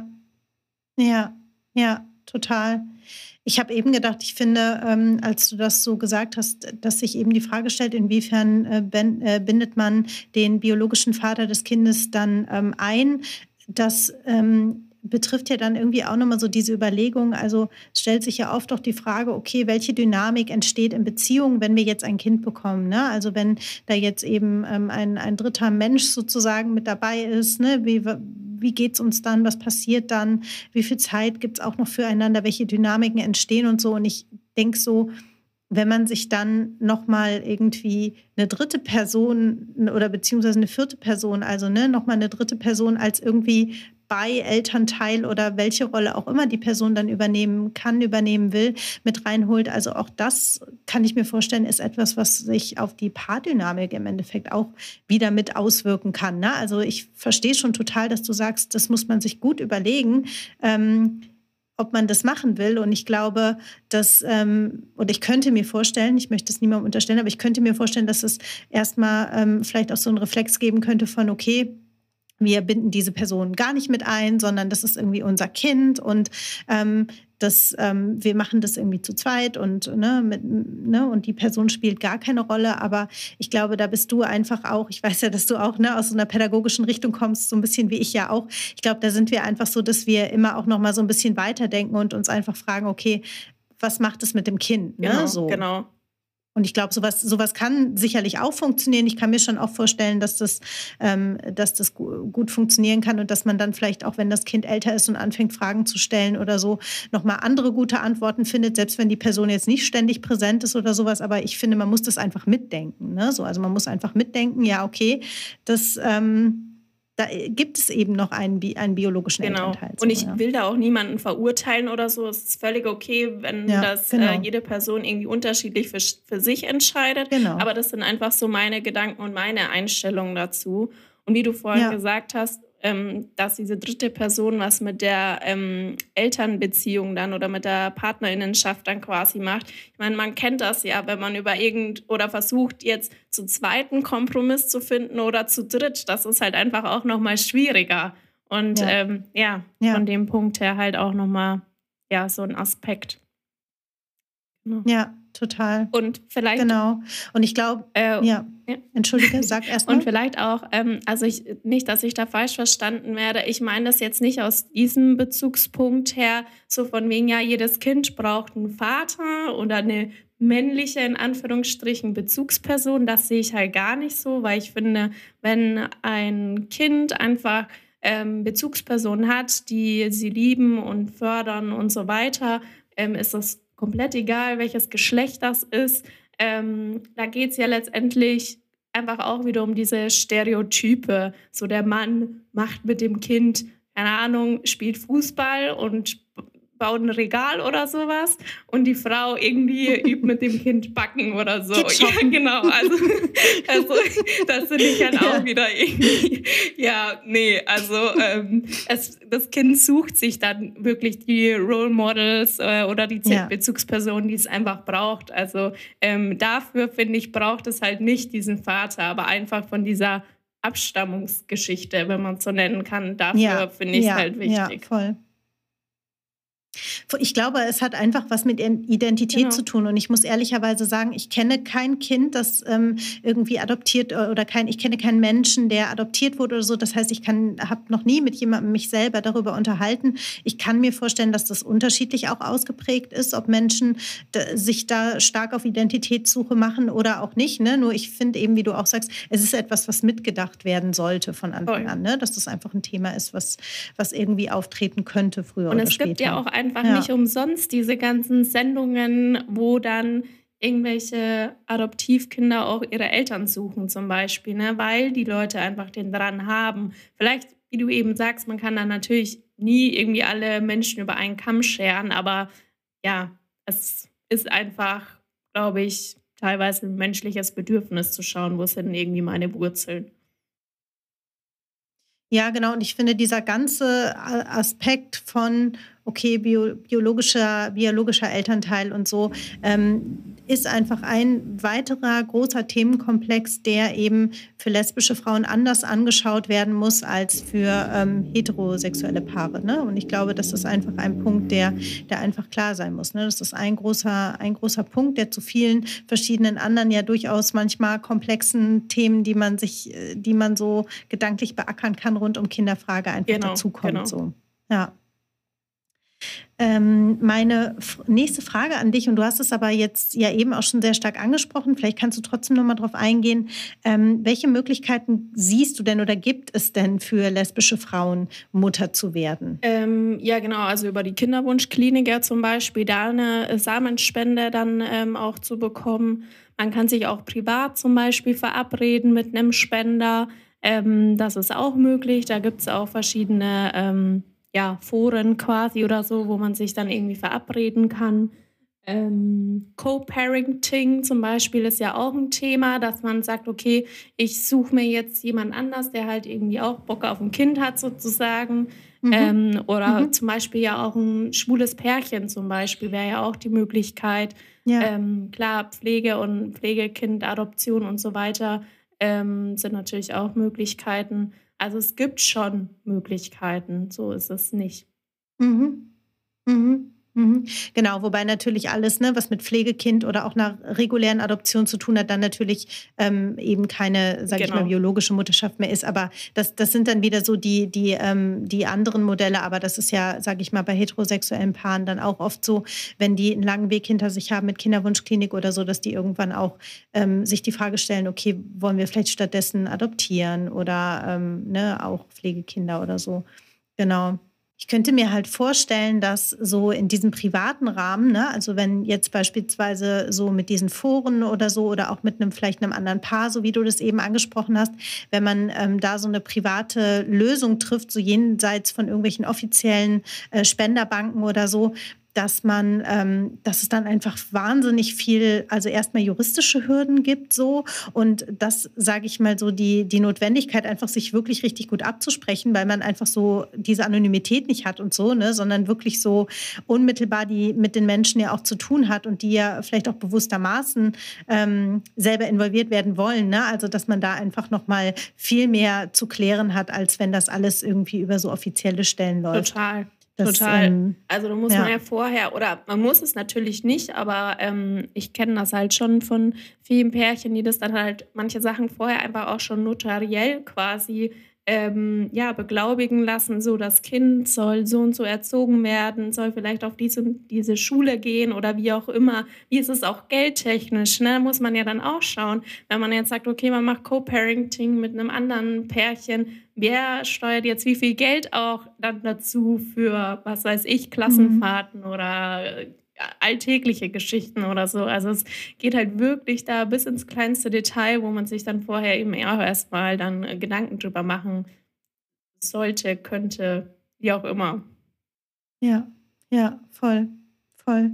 ja, ja, total. Ich habe eben gedacht, ich finde, ähm, als du das so gesagt hast, dass sich eben die Frage stellt, inwiefern äh, ben, äh, bindet man den biologischen Vater des Kindes dann ähm, ein. Das ähm, betrifft ja dann irgendwie auch nochmal so diese Überlegung. Also es stellt sich ja oft auch die Frage, okay, welche Dynamik entsteht in Beziehungen, wenn wir jetzt ein Kind bekommen? Ne? Also wenn da jetzt eben ähm, ein, ein dritter Mensch sozusagen mit dabei ist, ne? Wie, wie geht es uns dann? Was passiert dann? Wie viel Zeit gibt es auch noch füreinander? Welche Dynamiken entstehen und so? Und ich denke so, wenn man sich dann noch mal irgendwie eine dritte Person oder beziehungsweise eine vierte Person, also, ne, noch mal 'ne dritte Person als irgendwie Bei-Elternteil oder welche Rolle auch immer die Person dann übernehmen kann, übernehmen will, mit reinholt. Also, auch das kann ich mir vorstellen, ist etwas, was sich auf die Paardynamik im Endeffekt auch wieder mit auswirken kann, ne? Also, ich verstehe schon total, dass du sagst, das muss man sich gut überlegen, ähm, ob man das machen will. Und ich glaube, dass, ähm, oder ich könnte mir vorstellen, ich möchte es niemandem unterstellen, aber ich könnte mir vorstellen, dass es erstmal ähm, vielleicht auch so einen Reflex geben könnte von, okay, wir binden diese Person gar nicht mit ein, sondern das ist irgendwie unser Kind und ähm, das, ähm, wir machen das irgendwie zu zweit und, ne, mit, ne, und die Person spielt gar keine Rolle. Aber ich glaube, da bist du einfach auch, ich weiß ja, dass du auch, ne, aus so einer pädagogischen Richtung kommst, so ein bisschen wie ich ja auch. Ich glaube, da sind wir einfach so, dass wir immer auch noch mal so ein bisschen weiterdenken und uns einfach fragen, okay, was macht es mit dem Kind? Ne? Genau, So. genau. Und ich glaube, sowas, sowas kann sicherlich auch funktionieren. Ich kann mir schon auch vorstellen, dass das, ähm, dass das gu- gut funktionieren kann und dass man dann vielleicht auch, wenn das Kind älter ist und anfängt, Fragen zu stellen oder so, nochmal andere gute Antworten findet, selbst wenn die Person jetzt nicht ständig präsent ist oder sowas. Aber ich finde, man muss das einfach mitdenken. Ne? So, also man muss einfach mitdenken, ja, okay, das... Ähm, da gibt es eben noch einen, bi- einen biologischen Genau. Elternteil. Und ich so, ja. will da auch niemanden verurteilen oder so. Es ist völlig okay, wenn Ja, das genau. äh, jede Person irgendwie unterschiedlich für, für sich entscheidet. Genau. Aber das sind einfach so meine Gedanken und meine Einstellungen dazu. Und wie du vorhin Ja. gesagt hast, ähm, dass diese dritte Person was mit der ähm, Elternbeziehung dann oder mit der Partnerinnenschaft dann quasi macht. Ich meine, man kennt das ja, wenn man über irgend oder versucht jetzt zu zweiten Kompromiss zu finden oder zu dritt. Das ist halt einfach auch nochmal schwieriger. Und Ja. ähm, ja, Ja. von dem Punkt her halt auch nochmal ja, so ein Aspekt. Genau. Ja, total. Und vielleicht Genau. Und ich glaube, äh, ja, ja. entschuldige, sag erst mal. Und vielleicht auch, ähm, also ich, nicht, dass ich da falsch verstanden werde, ich meine das jetzt nicht aus diesem Bezugspunkt her, so von wegen, ja, jedes Kind braucht einen Vater oder eine männliche, in Anführungsstrichen, Bezugsperson. Das sehe ich halt gar nicht so, weil ich finde, wenn ein Kind einfach ähm, Bezugspersonen hat, die sie lieben und fördern und so weiter, ähm, ist das komplett egal, welches Geschlecht das ist. Ähm, da geht es ja letztendlich einfach auch wieder um diese Stereotype. So der Mann macht mit dem Kind, keine Ahnung, spielt Fußball und baut ein Regal oder sowas und die Frau irgendwie übt mit dem Kind Backen oder so. Ja, genau. Also, also das finde ich dann ja auch wieder irgendwie, ja, nee, also ähm, es, das Kind sucht sich dann wirklich die Role Models äh, oder die Ja. Bezugspersonen, die es einfach braucht. Also ähm, dafür, finde ich, braucht es halt nicht diesen Vater, aber einfach von dieser Abstammungsgeschichte, wenn man es so nennen kann, dafür Ja, finde ich es ja, halt wichtig. ja, voll. Ich glaube, es hat einfach was mit Identität Genau. zu tun. Und ich muss ehrlicherweise sagen, ich kenne kein Kind, das ähm, irgendwie adoptiert oder kein, ich kenne keinen Menschen, der adoptiert wurde oder so. Das heißt, ich habe noch nie mit jemandem mich selber darüber unterhalten. Ich kann mir vorstellen, dass das unterschiedlich auch ausgeprägt ist, ob Menschen da, sich da stark auf Identitätssuche machen oder auch nicht. Ne? Nur ich finde eben, wie du auch sagst, es ist etwas, was mitgedacht werden sollte von Anfang Voll. an. Ne? Dass das einfach ein Thema ist, was, was irgendwie auftreten könnte früher Und oder es später. gibt ja auch einfach Ja. nicht umsonst diese ganzen Sendungen, wo dann irgendwelche Adoptivkinder auch ihre Eltern suchen zum Beispiel, ne? Weil die Leute einfach den dran haben. Vielleicht, wie du eben sagst, man kann dann natürlich nie irgendwie alle Menschen über einen Kamm scheren, aber ja, es ist einfach, glaube ich, teilweise ein menschliches Bedürfnis zu schauen, wo sind irgendwie meine Wurzeln. Ja, genau. Und ich finde, dieser ganze A- Aspekt von, okay, bio, biologischer, biologischer Elternteil und so, ähm, ist einfach ein weiterer großer Themenkomplex, der eben für lesbische Frauen anders angeschaut werden muss als für ähm, heterosexuelle Paare. Ne? Und ich glaube, das ist einfach ein Punkt, der, der einfach klar sein muss. Ne? Das ist ein großer, ein großer Punkt, der zu vielen verschiedenen anderen ja durchaus manchmal komplexen Themen, die man sich, äh, die man so gedanklich beackern kann, rund um Kinderfrage einfach Genau, dazukommt. genau. So. Ja. Ähm, meine f- nächste Frage an dich, und du hast es aber jetzt ja eben auch schon sehr stark angesprochen, vielleicht kannst du trotzdem noch mal drauf eingehen, ähm, welche Möglichkeiten siehst du denn oder gibt es denn für lesbische Frauen, Mutter zu werden? Ähm, ja, genau, also über die Kinderwunschklinik ja zum Beispiel, da eine Samenspende dann ähm, auch zu bekommen. Man kann sich auch privat zum Beispiel verabreden mit einem Spender. Ähm, das ist auch möglich. Da gibt es auch verschiedene ähm, ja, Foren quasi oder so, wo man sich dann irgendwie verabreden kann. Ähm, Co-Parenting zum Beispiel ist ja auch ein Thema, dass man sagt, okay, ich suche mir jetzt jemand anders, der halt irgendwie auch Bock auf ein Kind hat sozusagen. Mhm. Ähm, oder Mhm. zum Beispiel ja auch ein schwules Pärchen zum Beispiel wäre ja auch die Möglichkeit. Ja. Ähm, klar, Pflege und Pflegekind, Adoption und so weiter ähm, sind natürlich auch Möglichkeiten. Also es gibt schon Möglichkeiten, so ist es nicht. Mhm. Mhm. Mhm. Genau, wobei natürlich alles, ne, was mit Pflegekind oder auch einer regulären Adoption zu tun hat, dann natürlich ähm, eben keine, sage ich mal, Genau. biologische Mutterschaft mehr ist. Aber das, das sind dann wieder so die, die, ähm, die anderen Modelle. Aber das ist ja, sage ich mal, bei heterosexuellen Paaren dann auch oft so, wenn die einen langen Weg hinter sich haben mit Kinderwunschklinik oder so, dass die irgendwann auch ähm, sich die Frage stellen, okay, wollen wir vielleicht stattdessen adoptieren oder ähm, ne, auch Pflegekinder oder so. Genau. Ich könnte mir halt vorstellen, dass so in diesem privaten Rahmen, ne, also wenn jetzt beispielsweise so mit diesen Foren oder so oder auch mit einem vielleicht einem anderen Paar, so wie du das eben angesprochen hast, wenn man ähm, da so eine private Lösung trifft, so jenseits von irgendwelchen offiziellen äh, Spenderbanken oder so, dass man, ähm, dass es dann einfach wahnsinnig viel, also erstmal juristische Hürden gibt so und das, sage ich mal so, die, die Notwendigkeit einfach sich wirklich richtig gut abzusprechen, weil man einfach so diese Anonymität nicht hat und so, ne, sondern wirklich so unmittelbar die mit den Menschen ja auch zu tun hat und die ja vielleicht auch bewusstermaßen ähm, selber involviert werden wollen, ne? Also dass man da einfach noch mal viel mehr zu klären hat, als wenn das alles irgendwie über so offizielle Stellen läuft. Total, Das, total. ähm, Also da muss man ja. ja vorher, oder man muss es natürlich nicht, aber ähm, ich kenne das halt schon von vielen Pärchen, die das dann halt manche Sachen vorher einfach auch schon notariell quasi ähm, ja, beglaubigen lassen, so das Kind soll so und so erzogen werden, soll vielleicht auf diese, diese Schule gehen oder wie auch immer. Wie ist es auch geldtechnisch, ne? Muss man ja dann auch schauen. Wenn man jetzt sagt, okay, man macht Co-Parenting mit einem anderen Pärchen, wer steuert jetzt wie viel Geld auch dann dazu für, was weiß ich, Mhm. Klassenfahrten oder äh, alltägliche Geschichten oder so. Also es geht halt wirklich da bis ins kleinste Detail, wo man sich dann vorher eben auch erstmal dann äh, Gedanken drüber machen sollte, könnte, wie auch immer. Ja, ja, voll, voll.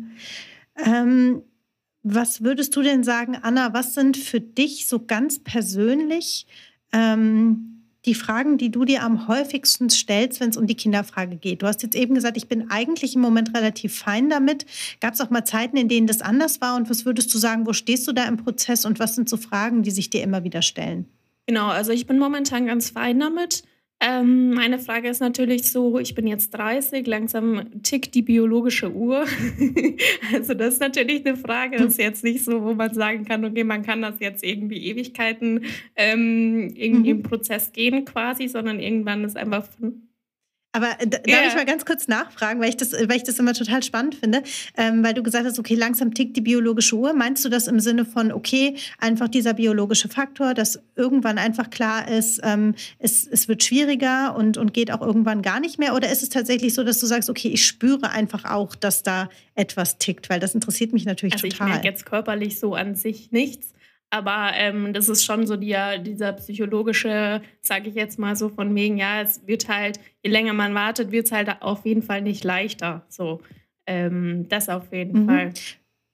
Ähm, was würdest du denn sagen, Anna, was sind für dich so ganz persönlich ähm, die Fragen, die du dir am häufigsten stellst, wenn es um die Kinderfrage geht? Du hast jetzt eben gesagt, ich bin eigentlich im Moment relativ fein damit. Gab es auch mal Zeiten, in denen das anders war? Und was würdest du sagen, wo stehst du da im Prozess und was sind so Fragen, die sich dir immer wieder stellen? Genau, also ich bin momentan ganz fein damit. Ähm, meine Frage ist natürlich so, ich bin jetzt dreißig, langsam tickt die biologische Uhr. Also das ist natürlich eine Frage, das ist jetzt nicht so, wo man sagen kann, okay, man kann das jetzt irgendwie Ewigkeiten ähm, irgendwie im Mhm. Prozess gehen quasi, sondern irgendwann ist einfach von Aber äh, d- darf ich ja. mal ganz kurz nachfragen, weil ich das, weil ich das immer total spannend finde, ähm, weil du gesagt hast, okay, langsam tickt die biologische Uhr. Meinst du das im Sinne von, okay, einfach dieser biologische Faktor, dass irgendwann einfach klar ist, ähm, es, es wird schwieriger und, und geht auch irgendwann gar nicht mehr? Oder ist es tatsächlich so, dass du sagst, okay, ich spüre einfach auch, dass da etwas tickt? Weil das interessiert mich natürlich Also ich merke total. jetzt körperlich so an sich nichts, aber ähm, das ist schon so die, dieser psychologische, sage ich jetzt mal so von wegen, ja, es wird halt, je länger man wartet, wird es halt auf jeden Fall nicht leichter. So, ähm, das auf jeden Mhm. Fall.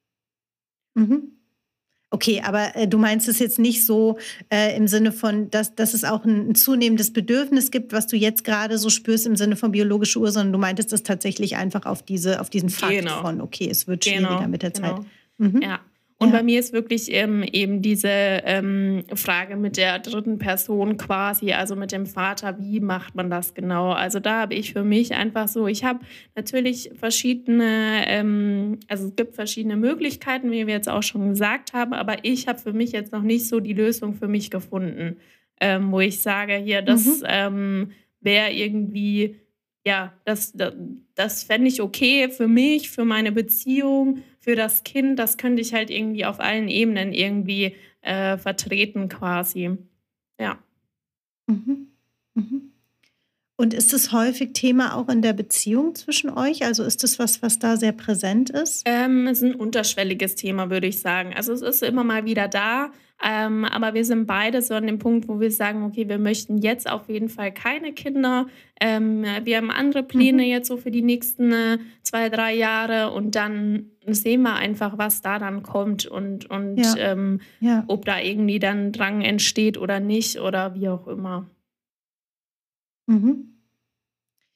Mhm. Okay, aber äh, du meinst es jetzt nicht so äh, im Sinne von, dass, dass es auch ein, ein zunehmendes Bedürfnis gibt, was du jetzt gerade so spürst im Sinne von biologische Uhr, sondern du meintest es tatsächlich einfach auf diese, auf diesen Fakt Genau. von, okay, es wird schwieriger Genau, mit der Zeit. genau. Mhm. Ja. Und bei Ja. mir ist wirklich ähm, eben diese ähm, Frage mit der dritten Person quasi, also mit dem Vater, wie macht man das genau? Also da habe ich für mich einfach so, ich habe natürlich verschiedene, ähm, also es gibt verschiedene Möglichkeiten, wie wir jetzt auch schon gesagt haben, aber ich habe für mich jetzt noch nicht so die Lösung für mich gefunden, ähm, wo ich sage, hier, das Mhm. ähm, wäre irgendwie, ja, das, das, das fände ich okay für mich, für meine Beziehung, für das Kind. Das könnte ich halt irgendwie auf allen Ebenen irgendwie äh, vertreten quasi. Ja. Mhm. Mhm. Und ist es häufig Thema auch in der Beziehung zwischen euch? Also ist das was, was da sehr präsent ist? Ähm, es ist ein unterschwelliges Thema, würde ich sagen. Also es ist immer mal wieder da, ähm, aber wir sind beide so an dem Punkt, wo wir sagen, okay, wir möchten jetzt auf jeden Fall keine Kinder. Ähm, wir haben andere Pläne Mhm. jetzt so für die nächsten äh, zwei, drei Jahre und dann sehen wir einfach, was da dann kommt und, und Ja, ähm, ja. ob da irgendwie dann Drang entsteht oder nicht oder wie auch immer. Mhm.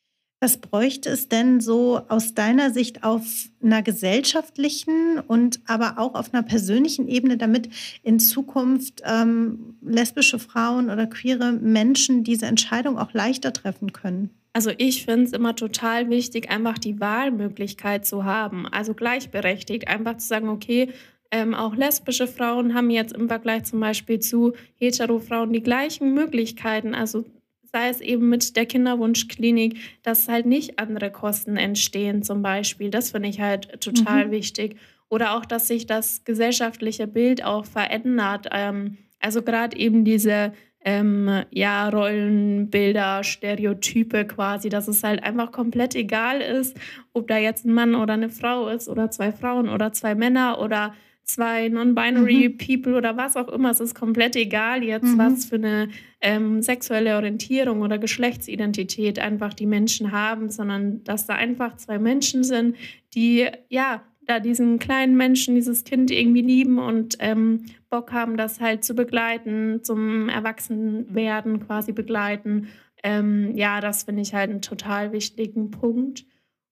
Was bräuchte es denn so aus deiner Sicht auf einer gesellschaftlichen und aber auch auf einer persönlichen Ebene, damit in Zukunft ähm, lesbische Frauen oder queere Menschen diese Entscheidung auch leichter treffen können? Also ich finde es immer total wichtig, einfach die Wahlmöglichkeit zu haben. Also gleichberechtigt, einfach zu sagen, okay, ähm, auch lesbische Frauen haben jetzt im Vergleich zum Beispiel zu hetero-Frauen die gleichen Möglichkeiten. Also sei es eben mit der Kinderwunschklinik, dass halt nicht andere Kosten entstehen zum Beispiel. Das finde ich halt total Mhm. wichtig. Oder auch, dass sich das gesellschaftliche Bild auch verändert. Ähm, also gerade eben diese ähm, ja, Rollenbilder, Stereotype quasi, dass es halt einfach komplett egal ist, ob da jetzt ein Mann oder eine Frau ist oder zwei Frauen oder zwei Männer oder zwei non-binary Mhm. people oder was auch immer. Es ist komplett egal jetzt, was Mhm. für eine ähm, sexuelle Orientierung oder Geschlechtsidentität einfach die Menschen haben, sondern dass da einfach zwei Menschen sind, die ja da diesen kleinen Menschen, dieses Kind irgendwie lieben und ähm, Bock haben, das halt zu begleiten, zum Erwachsenwerden quasi begleiten. Ähm, ja, das finde ich halt einen total wichtigen Punkt.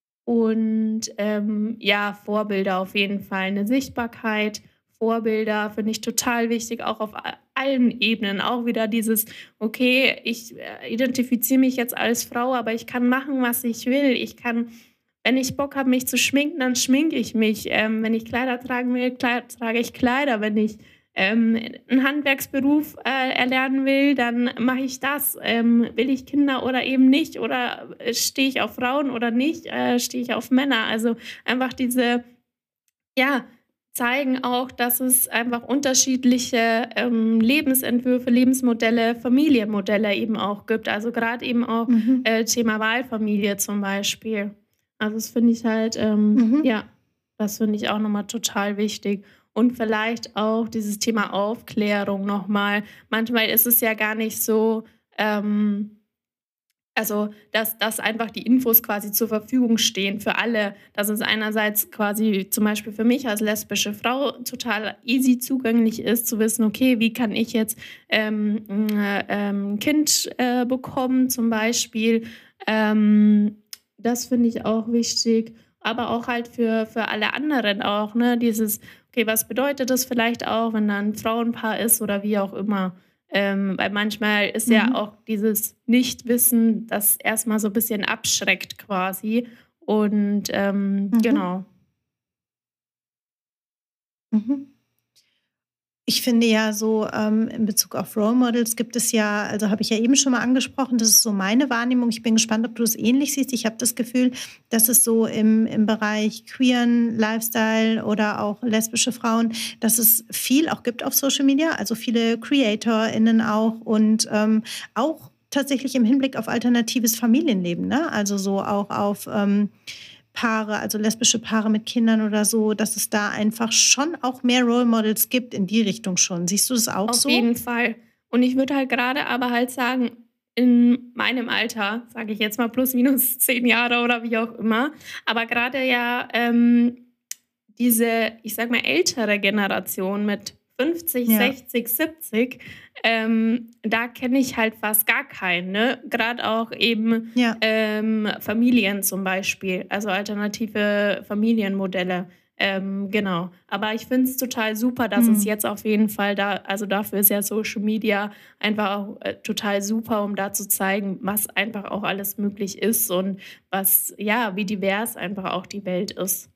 Und ähm, ja, Vorbilder auf jeden Fall, eine Sichtbarkeit. Vorbilder finde ich total wichtig, auch auf a allen Ebenen. Auch wieder dieses: „Okay, ich, äh, identifiziere mich jetzt als Frau, aber ich kann machen, was ich will. Ich kann wenn ich Bock habe, mich zu schminken, dann schminke ich mich. Ähm, wenn ich Kleider tragen will, klei trage ich Kleider. Wenn ich ähm, 'n Handwerksberuf, äh, erlernen will, dann mache ich das. Ähm, will ich Kinder oder eben nicht? Oder, äh, stehe ich auf Frauen oder nicht? Äh, stehe ich auf Männer?“ Also, einfach diese ja, zeigen auch, dass es einfach unterschiedliche, ähm, Lebensentwürfe, Lebensmodelle, Familienmodelle eben auch gibt. Also, gerade eben auch, Mhm. äh, Thema Wahlfamilie zum Beispiel. Also, das finde ich halt, ähm Mhm. ja, das finde ich auch noch mal total wichtig. Und vielleicht auch dieses Thema Aufklärung noch mal. Manchmal ist es ja gar nicht so, ähm also, dass dass einfach die Infos quasi zur Verfügung stehen für alle. Dass es einerseits quasi zum Beispiel für mich als lesbische Frau total easy zugänglich ist, zu wissen: „Okay, wie kann ich jetzt, ähm, 'n, äh, ähm, Kind, äh, bekommen?“ zum Beispiel. Ähm, das finde ich auch wichtig, aber auch halt für für alle anderen auch, ne? Dieses: „Okay, was bedeutet das vielleicht auch, wenn da 'n Frauenpaar ist?“ oder wie auch immer. Ähm, weil manchmal ist ja Mhm. auch dieses Nichtwissen, das erstmal so ein bisschen abschreckt quasi. Und, ähm, Mhm. genau. Mhm. Ich finde ja so, ähm, in Bezug auf Role Models gibt es ja, also habe ich ja eben schon mal angesprochen, das ist so meine Wahrnehmung. Ich bin gespannt, ob du es ähnlich siehst. Ich habe das Gefühl, dass es so im im Bereich queeren Lifestyle oder auch lesbische Frauen, dass es viel auch gibt auf Social Media, also viele CreatorInnen auch und, ähm, auch tatsächlich im Hinblick auf alternatives Familienleben, ne? Also so auch auf, ähm Paare, also lesbische Paare mit Kindern oder so, dass es da einfach schon auch mehr Role Models gibt in die Richtung schon. Siehst du das auch Auf so? jeden Fall. Und ich würde halt gerade aber halt sagen, in meinem Alter, sage ich jetzt mal plus minus zehn Jahre oder wie auch immer, aber gerade ja, ähm, diese, ich sage mal, ältere Generation mit fünfzig, Ja, sechzig, siebzig, ähm, da kenne ich halt fast gar keinen, ne? Grad auch eben, ja. ähm, Familien zum Beispiel, also alternative Familienmodelle. Ähm, genau. Aber ich finde es total super, dass es Mhm. jetzt auf jeden Fall da also dafür ist ja Social Media einfach auch, äh, total super, um da zu zeigen, was einfach auch alles möglich ist und was ja, wie divers einfach auch die Welt ist.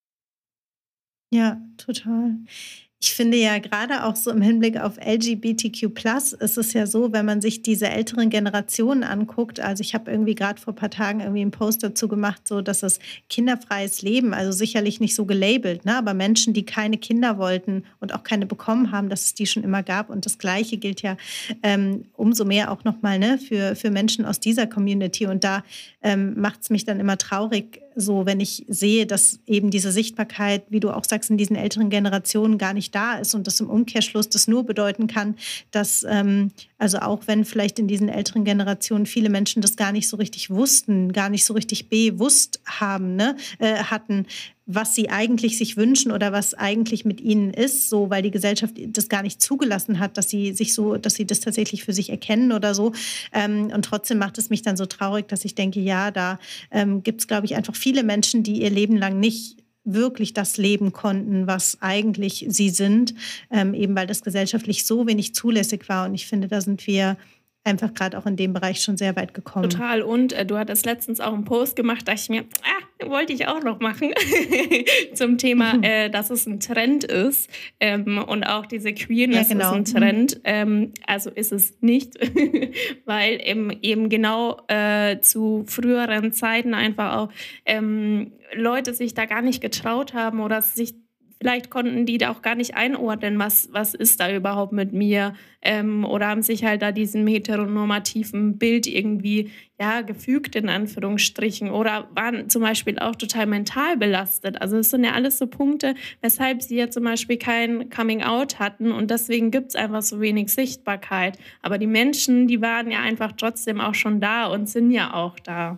Ja, total. Ich finde ja gerade auch so im Hinblick auf L G B T Q plus ist es ja so, wenn man sich diese älteren Generationen anguckt, also ich habe irgendwie gerade vor ein paar Tagen irgendwie 'n Post dazu gemacht, so dass das kinderfreies Leben, also sicherlich nicht so gelabelt, ne, aber Menschen, die keine Kinder wollten und auch keine bekommen haben, dass es die schon immer gab. Und das Gleiche gilt ja, ähm, umso mehr auch noch mal, ne, für für Menschen aus dieser Community. Und da, ähm, macht's mich dann immer traurig, so wenn ich sehe, dass eben diese Sichtbarkeit, wie du auch sagst, in diesen älteren Generationen gar nicht da ist und das im Umkehrschluss das nur bedeuten kann, dass, ähm, also auch wenn vielleicht in diesen älteren Generationen viele Menschen das gar nicht so richtig wussten, gar nicht so richtig bewusst haben, ne, äh, hatten, was sie eigentlich sich wünschen oder was eigentlich mit ihnen ist, so, weil die Gesellschaft das gar nicht zugelassen hat, dass sie sich so, dass sie das tatsächlich für sich erkennen oder so. Ähm, und trotzdem macht es mich dann so traurig, dass ich denke, ja, da ähm, gibt es, glaube ich, einfach viele Menschen, die ihr Leben lang nicht wirklich das leben konnten, was eigentlich sie sind, ähm, eben weil das gesellschaftlich so wenig zulässig war. Und ich finde, da sind wir einfach gerade auch in dem Bereich schon sehr weit gekommen. Total. Und äh, du hattest letztens auch einen Post gemacht, da dachte ich mir, ah, wollte ich auch noch machen, zum Thema, mhm. äh, dass es ein Trend ist. Ähm, und auch diese Queerness ja, genau. ist ein Trend. Mhm. Ähm, also ist es nicht, weil eben, eben genau äh, zu früheren Zeiten einfach auch ähm, Leute sich da gar nicht getraut haben oder sich vielleicht konnten die da auch gar nicht einordnen, was, was ist da überhaupt mit mir, ähm, oder haben sich halt da diesem heteronormativen Bild irgendwie ja, gefügt, in Anführungsstrichen, oder waren zum Beispiel auch total mental belastet. Also das sind ja alles so Punkte, weshalb sie ja zum Beispiel kein Coming-out hatten und deswegen gibt es einfach so wenig Sichtbarkeit. Aber die Menschen, die waren ja einfach trotzdem auch schon da und sind ja auch da.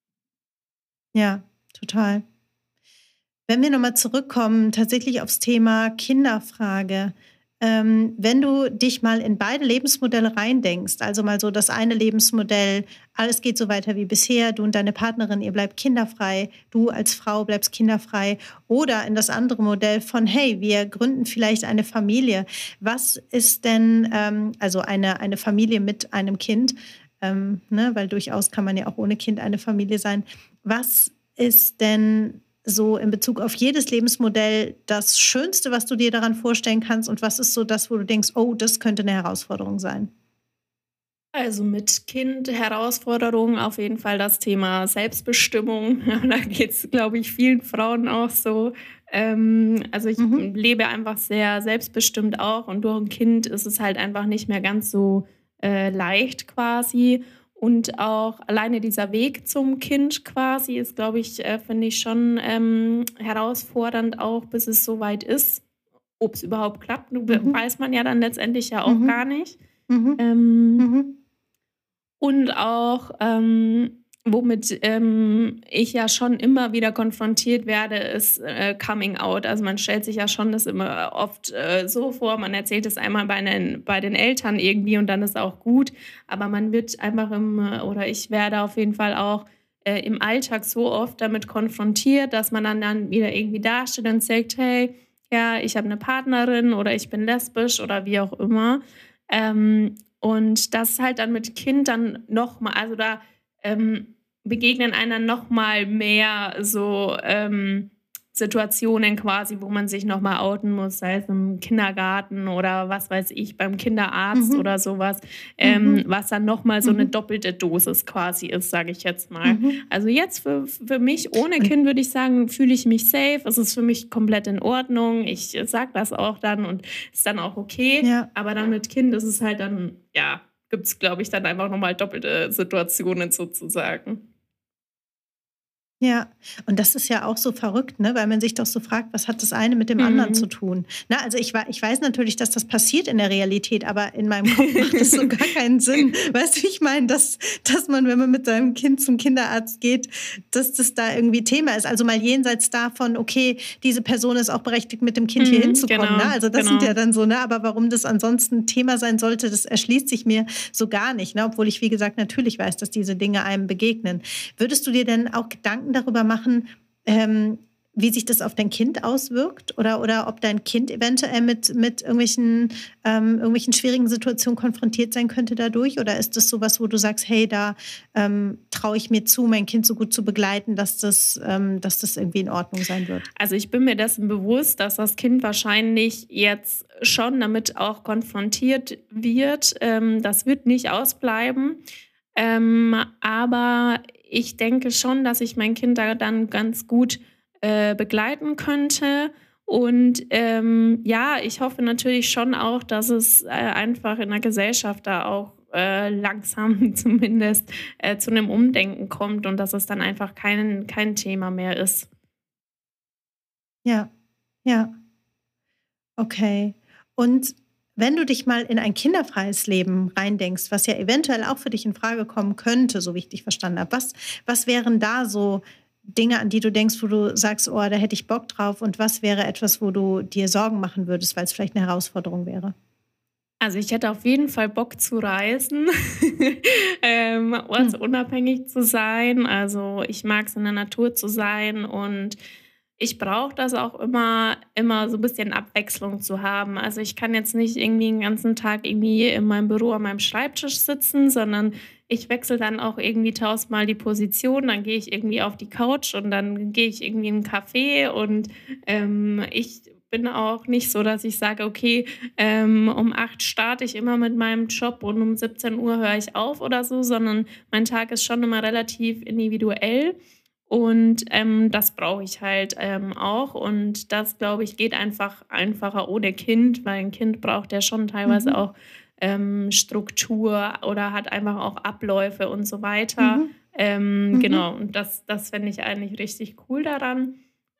Ja, total. Wenn wir nochmal zurückkommen, tatsächlich aufs Thema Kinderfrage. Ähm, wenn du dich mal in beide Lebensmodelle reindenkst, also mal so das eine Lebensmodell, alles geht so weiter wie bisher, du und deine Partnerin, ihr bleibt kinderfrei, du als Frau bleibst kinderfrei, oder in das andere Modell von, hey, wir gründen vielleicht eine Familie. Was ist denn, ähm, also eine, eine Familie mit einem Kind, ähm, ne, weil durchaus kann man ja auch ohne Kind eine Familie sein. Was ist denn so in Bezug auf jedes Lebensmodell das Schönste, was du dir daran vorstellen kannst? Und was ist so das, wo du denkst, oh, das könnte eine Herausforderung sein? Also mit Kind, Herausforderungen auf jeden Fall das Thema Selbstbestimmung. Da geht es, glaube ich, vielen Frauen auch so. Ähm, also ich mhm. lebe einfach sehr selbstbestimmt auch und durch ein Kind ist es halt einfach nicht mehr ganz so äh, leicht quasi. Und auch alleine dieser Weg zum Kind quasi ist, glaube ich, äh, finde ich schon ähm, herausfordernd auch, bis es soweit ist. Ob es überhaupt klappt, mhm. weiß man ja dann letztendlich ja auch mhm. gar nicht. Mhm. Ähm, mhm. Und auch, ähm, womit ähm, ich ja schon immer wieder konfrontiert werde, ist äh, Coming Out. Also man stellt sich ja schon das immer oft äh, so vor, man erzählt es einmal bei den, bei den Eltern irgendwie und dann ist auch gut. Aber man wird einfach im, oder ich werde auf jeden Fall auch äh, im Alltag so oft damit konfrontiert, dass man dann, dann wieder irgendwie dasteht und sagt, hey, ja, ich habe eine Partnerin oder ich bin lesbisch oder wie auch immer. Ähm, und das ist halt dann mit Kind dann nochmal, also da ähm, begegnen einer noch mal mehr so ähm, Situationen quasi, wo man sich noch mal outen muss, sei es im Kindergarten oder was weiß ich, beim Kinderarzt mhm. oder sowas, ähm, mhm. was dann noch mal so mhm. eine doppelte Dosis quasi ist, sage ich jetzt mal. Mhm. Also jetzt für, für mich ohne Kind würde ich sagen, fühle ich mich safe, es ist für mich komplett in Ordnung, ich sage das auch dann und ist dann auch okay, ja. Aber dann mit Kind ist es halt dann, ja, gibt es, glaube ich, dann einfach nochmal doppelte Situationen sozusagen. Ja, und das ist ja auch so verrückt, ne? Weil man sich doch so fragt, was hat das eine mit dem mhm. anderen zu tun? Na, also ich, ich weiß natürlich, dass das passiert in der Realität, aber in meinem Kopf macht das so gar keinen Sinn. Weißt du, ich meine, dass, dass man, wenn man mit seinem Kind zum Kinderarzt geht, dass das da irgendwie Thema ist. Also mal jenseits davon, okay, diese Person ist auch berechtigt, mit dem Kind mhm, hier hinzukommen. Genau, ne? Also das genau. sind ja dann so, ne? Aber warum das ansonsten Thema sein sollte, das erschließt sich mir so gar nicht. Ne? Obwohl ich, wie gesagt, natürlich weiß, dass diese Dinge einem begegnen. Würdest du dir denn auch Gedanken darüber machen, ähm, wie sich das auf dein Kind auswirkt oder, oder ob dein Kind eventuell mit, mit irgendwelchen, ähm, irgendwelchen schwierigen Situationen konfrontiert sein könnte dadurch? Oder ist das sowas, wo du sagst, hey, da ähm, traue ich mir zu, mein Kind so gut zu begleiten, dass das, ähm, dass das irgendwie in Ordnung sein wird? Also ich bin mir dessen bewusst, dass das Kind wahrscheinlich jetzt schon damit auch konfrontiert wird. Ähm, das wird nicht ausbleiben. Ähm, aber ich denke schon, dass ich mein Kind da dann ganz gut äh, begleiten könnte. Und ähm, ja, ich hoffe natürlich schon auch, dass es äh, einfach in der Gesellschaft da auch äh, langsam zumindest äh, zu einem Umdenken kommt und dass es dann einfach kein, kein Thema mehr ist. Ja, ja. Okay. Und wenn du dich mal in ein kinderfreies Leben reindenkst, was ja eventuell auch für dich in Frage kommen könnte, so wie ich dich verstanden habe, was, was wären da so Dinge, an die du denkst, wo du sagst, oh, da hätte ich Bock drauf? Und was wäre etwas, wo du dir Sorgen machen würdest, weil es vielleicht eine Herausforderung wäre? Also ich hätte auf jeden Fall Bock zu reisen, ähm, ortsunabhängig zu sein. Also ich mag es, in der Natur zu sein und ich brauche das auch immer, immer so ein bisschen Abwechslung zu haben. Also ich kann jetzt nicht irgendwie den ganzen Tag irgendwie in meinem Büro an meinem Schreibtisch sitzen, sondern ich wechsle dann auch irgendwie tausendmal die Position. Dann gehe ich irgendwie auf die Couch und dann gehe ich irgendwie in einen Café und ähm, ich bin auch nicht so, dass ich sage, okay, ähm, um acht starte ich immer mit meinem Job und um siebzehn Uhr höre ich auf oder so, sondern mein Tag ist schon immer relativ individuell und ähm, das brauche ich halt ähm, auch und das, glaube ich, geht einfach einfacher ohne Kind, weil ein Kind braucht ja schon teilweise Mhm. auch ähm, Struktur oder hat einfach auch Abläufe und so weiter. Mhm. Ähm, Mhm. Genau, und das, das fände ich eigentlich richtig cool daran.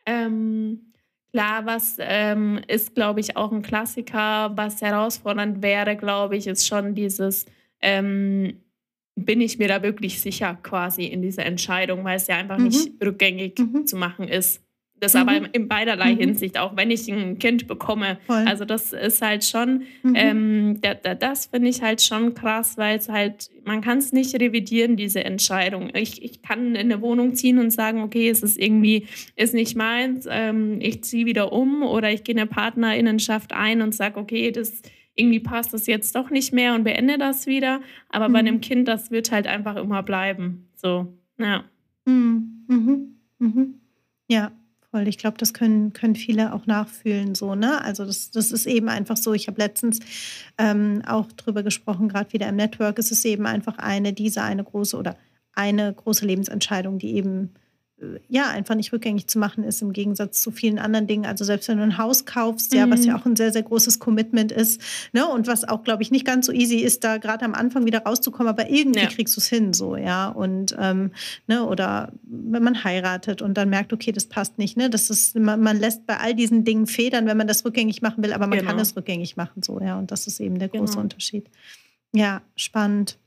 Ähm, Klar, was ähm, ist, glaube ich, auch ein Klassiker, was herausfordernd wäre, glaube ich, ist schon dieses, ähm, bin ich mir da wirklich sicher quasi in dieser Entscheidung, weil es ja einfach nicht Mhm. rückgängig Mhm. zu machen ist. Das aber in, Mhm. in beiderlei Mhm. Hinsicht, auch wenn ich ein Kind bekomme. Voll. Also das ist halt schon, Mhm. ähm, da, da, das finde ich halt schon krass, weil es halt, man kann es nicht revidieren, diese Entscheidung. Ich, ich kann in eine Wohnung ziehen und sagen, okay, es ist irgendwie, ist nicht meins, ähm, ich ziehe wieder um oder ich gehe in eine Partnerinnenschaft ein und sage, okay, das irgendwie passt das jetzt doch nicht mehr und beende das wieder. Aber bei einem Mhm. Kind, das wird halt einfach immer bleiben. So, ja. Mhm. Mhm. Mhm. Ja, voll. Ich glaube, das können, können viele auch nachfühlen, so, ne? Also das, das ist eben einfach so. Ich habe letztens ähm, auch drüber gesprochen, gerade wieder im Network. Es ist eben einfach eine, diese eine große oder eine große Lebensentscheidung, die eben äh, ja einfach nicht rückgängig zu machen ist, im Gegensatz zu vielen anderen Dingen. Also selbst wenn du ein Haus kaufst, ja, was ja Mhm. auch ein sehr, sehr großes Commitment ist, ne? Und was auch, glaube ich, nicht ganz so easy ist, da gerade am Anfang wieder rauszukommen, aber irgendwie Ja, kriegst du es hin, so, ja. Und ähm, ne, oder wenn man heiratet und dann merkt, okay, das passt nicht, ne? Das ist, man, man lässt bei all diesen Dingen federn, wenn man das rückgängig machen will, aber man kann genau, es rückgängig machen, so, ja. Und das ist eben der große genau. Unterschied. Ja, spannend.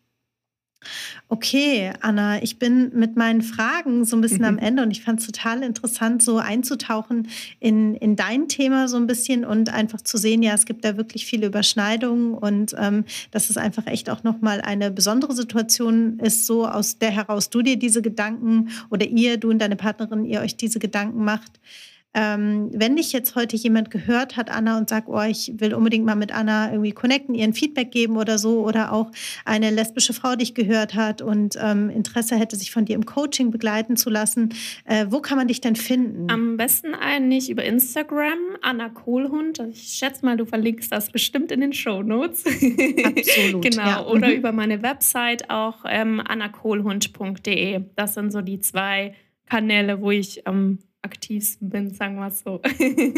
Okay, Anna, ich bin mit meinen Fragen so ein bisschen am Ende und ich fand es total interessant, so einzutauchen in, in dein Thema so ein bisschen und einfach zu sehen, ja, es gibt da wirklich viele Überschneidungen und ähm, dass es einfach echt auch nochmal eine besondere Situation ist, so aus der heraus du dir diese Gedanken oder ihr, du und deine Partnerin, ihr euch diese Gedanken macht. Ähm, wenn dich jetzt heute jemand gehört hat, Anna, und sagt, oh, ich will unbedingt mal mit Anna irgendwie connecten, ihr ein Feedback geben oder so, oder auch eine lesbische Frau dich gehört hat und ähm, Interesse hätte, sich von dir im Coaching begleiten zu lassen, äh, wo kann man dich denn finden? Am besten eigentlich über Instagram, Anna Kohlhund. Ich schätze mal, du verlinkst das bestimmt in den Shownotes. Absolut, ja. Genau, oder Mhm. über meine Website auch ähm, anna kohlhund punkt de. Das sind so die zwei Kanäle, wo ich am aktivsten bin, sagen wir es so.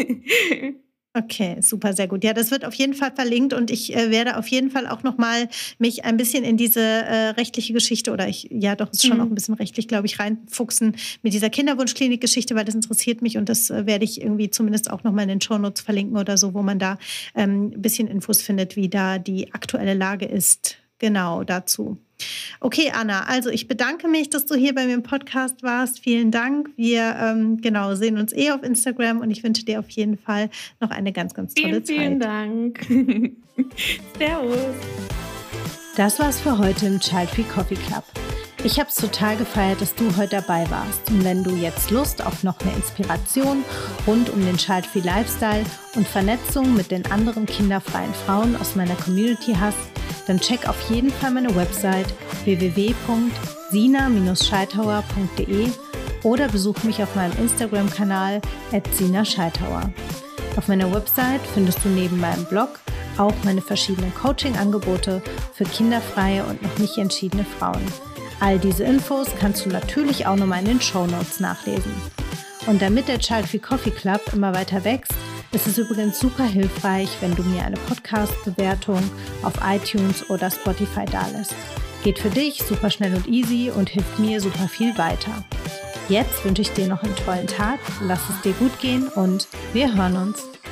Okay, super, sehr gut. Ja, das wird auf jeden Fall verlinkt und ich äh, werde auf jeden Fall auch noch mal mich ein bisschen in diese äh, rechtliche Geschichte oder ich, ja doch, ist schon auch ein Mhm. bisschen rechtlich, glaube ich, reinfuchsen mit dieser Kinderwunschklinik-Geschichte, weil das interessiert mich und das äh, werde ich irgendwie zumindest auch noch mal in den Shownotes verlinken oder so, wo man da ähm, ein bisschen Infos findet, wie da die aktuelle Lage ist. Genau dazu. Okay, Anna, also ich bedanke mich, dass du hier bei mir im Podcast warst. Vielen Dank. Wir ähm, genau, sehen uns eh auf Instagram und ich wünsche dir auf jeden Fall noch eine ganz, ganz tolle Vielen, vielen Zeit. Dank. Servus. Das war's für heute im Child Free Coffee Club. Ich habe es total gefeiert, dass du heute dabei warst. Und wenn du jetzt Lust auf noch mehr Inspiration rund um den Child Free Lifestyle und Vernetzung mit den anderen kinderfreien Frauen aus meiner Community hast, dann check auf jeden Fall meine Website w w w punkt sina Bindestrich scheithauer punkt de oder besuch mich auf meinem Instagram-Kanal at sina scheithauer. Auf meiner Website findest du neben meinem Blog auch meine verschiedenen Coaching-Angebote für kinderfreie und noch nicht entschiedene Frauen. All diese Infos kannst du natürlich auch nochmal in den Shownotes nachlesen. Und damit der Child Free Coffee Club immer weiter wächst, ist es übrigens super hilfreich, wenn du mir eine Podcast-Bewertung auf iTunes oder Spotify dalässt. Geht für dich super schnell und easy und hilft mir super viel weiter. Jetzt wünsche ich dir noch einen tollen Tag, lass es dir gut gehen und wir hören uns.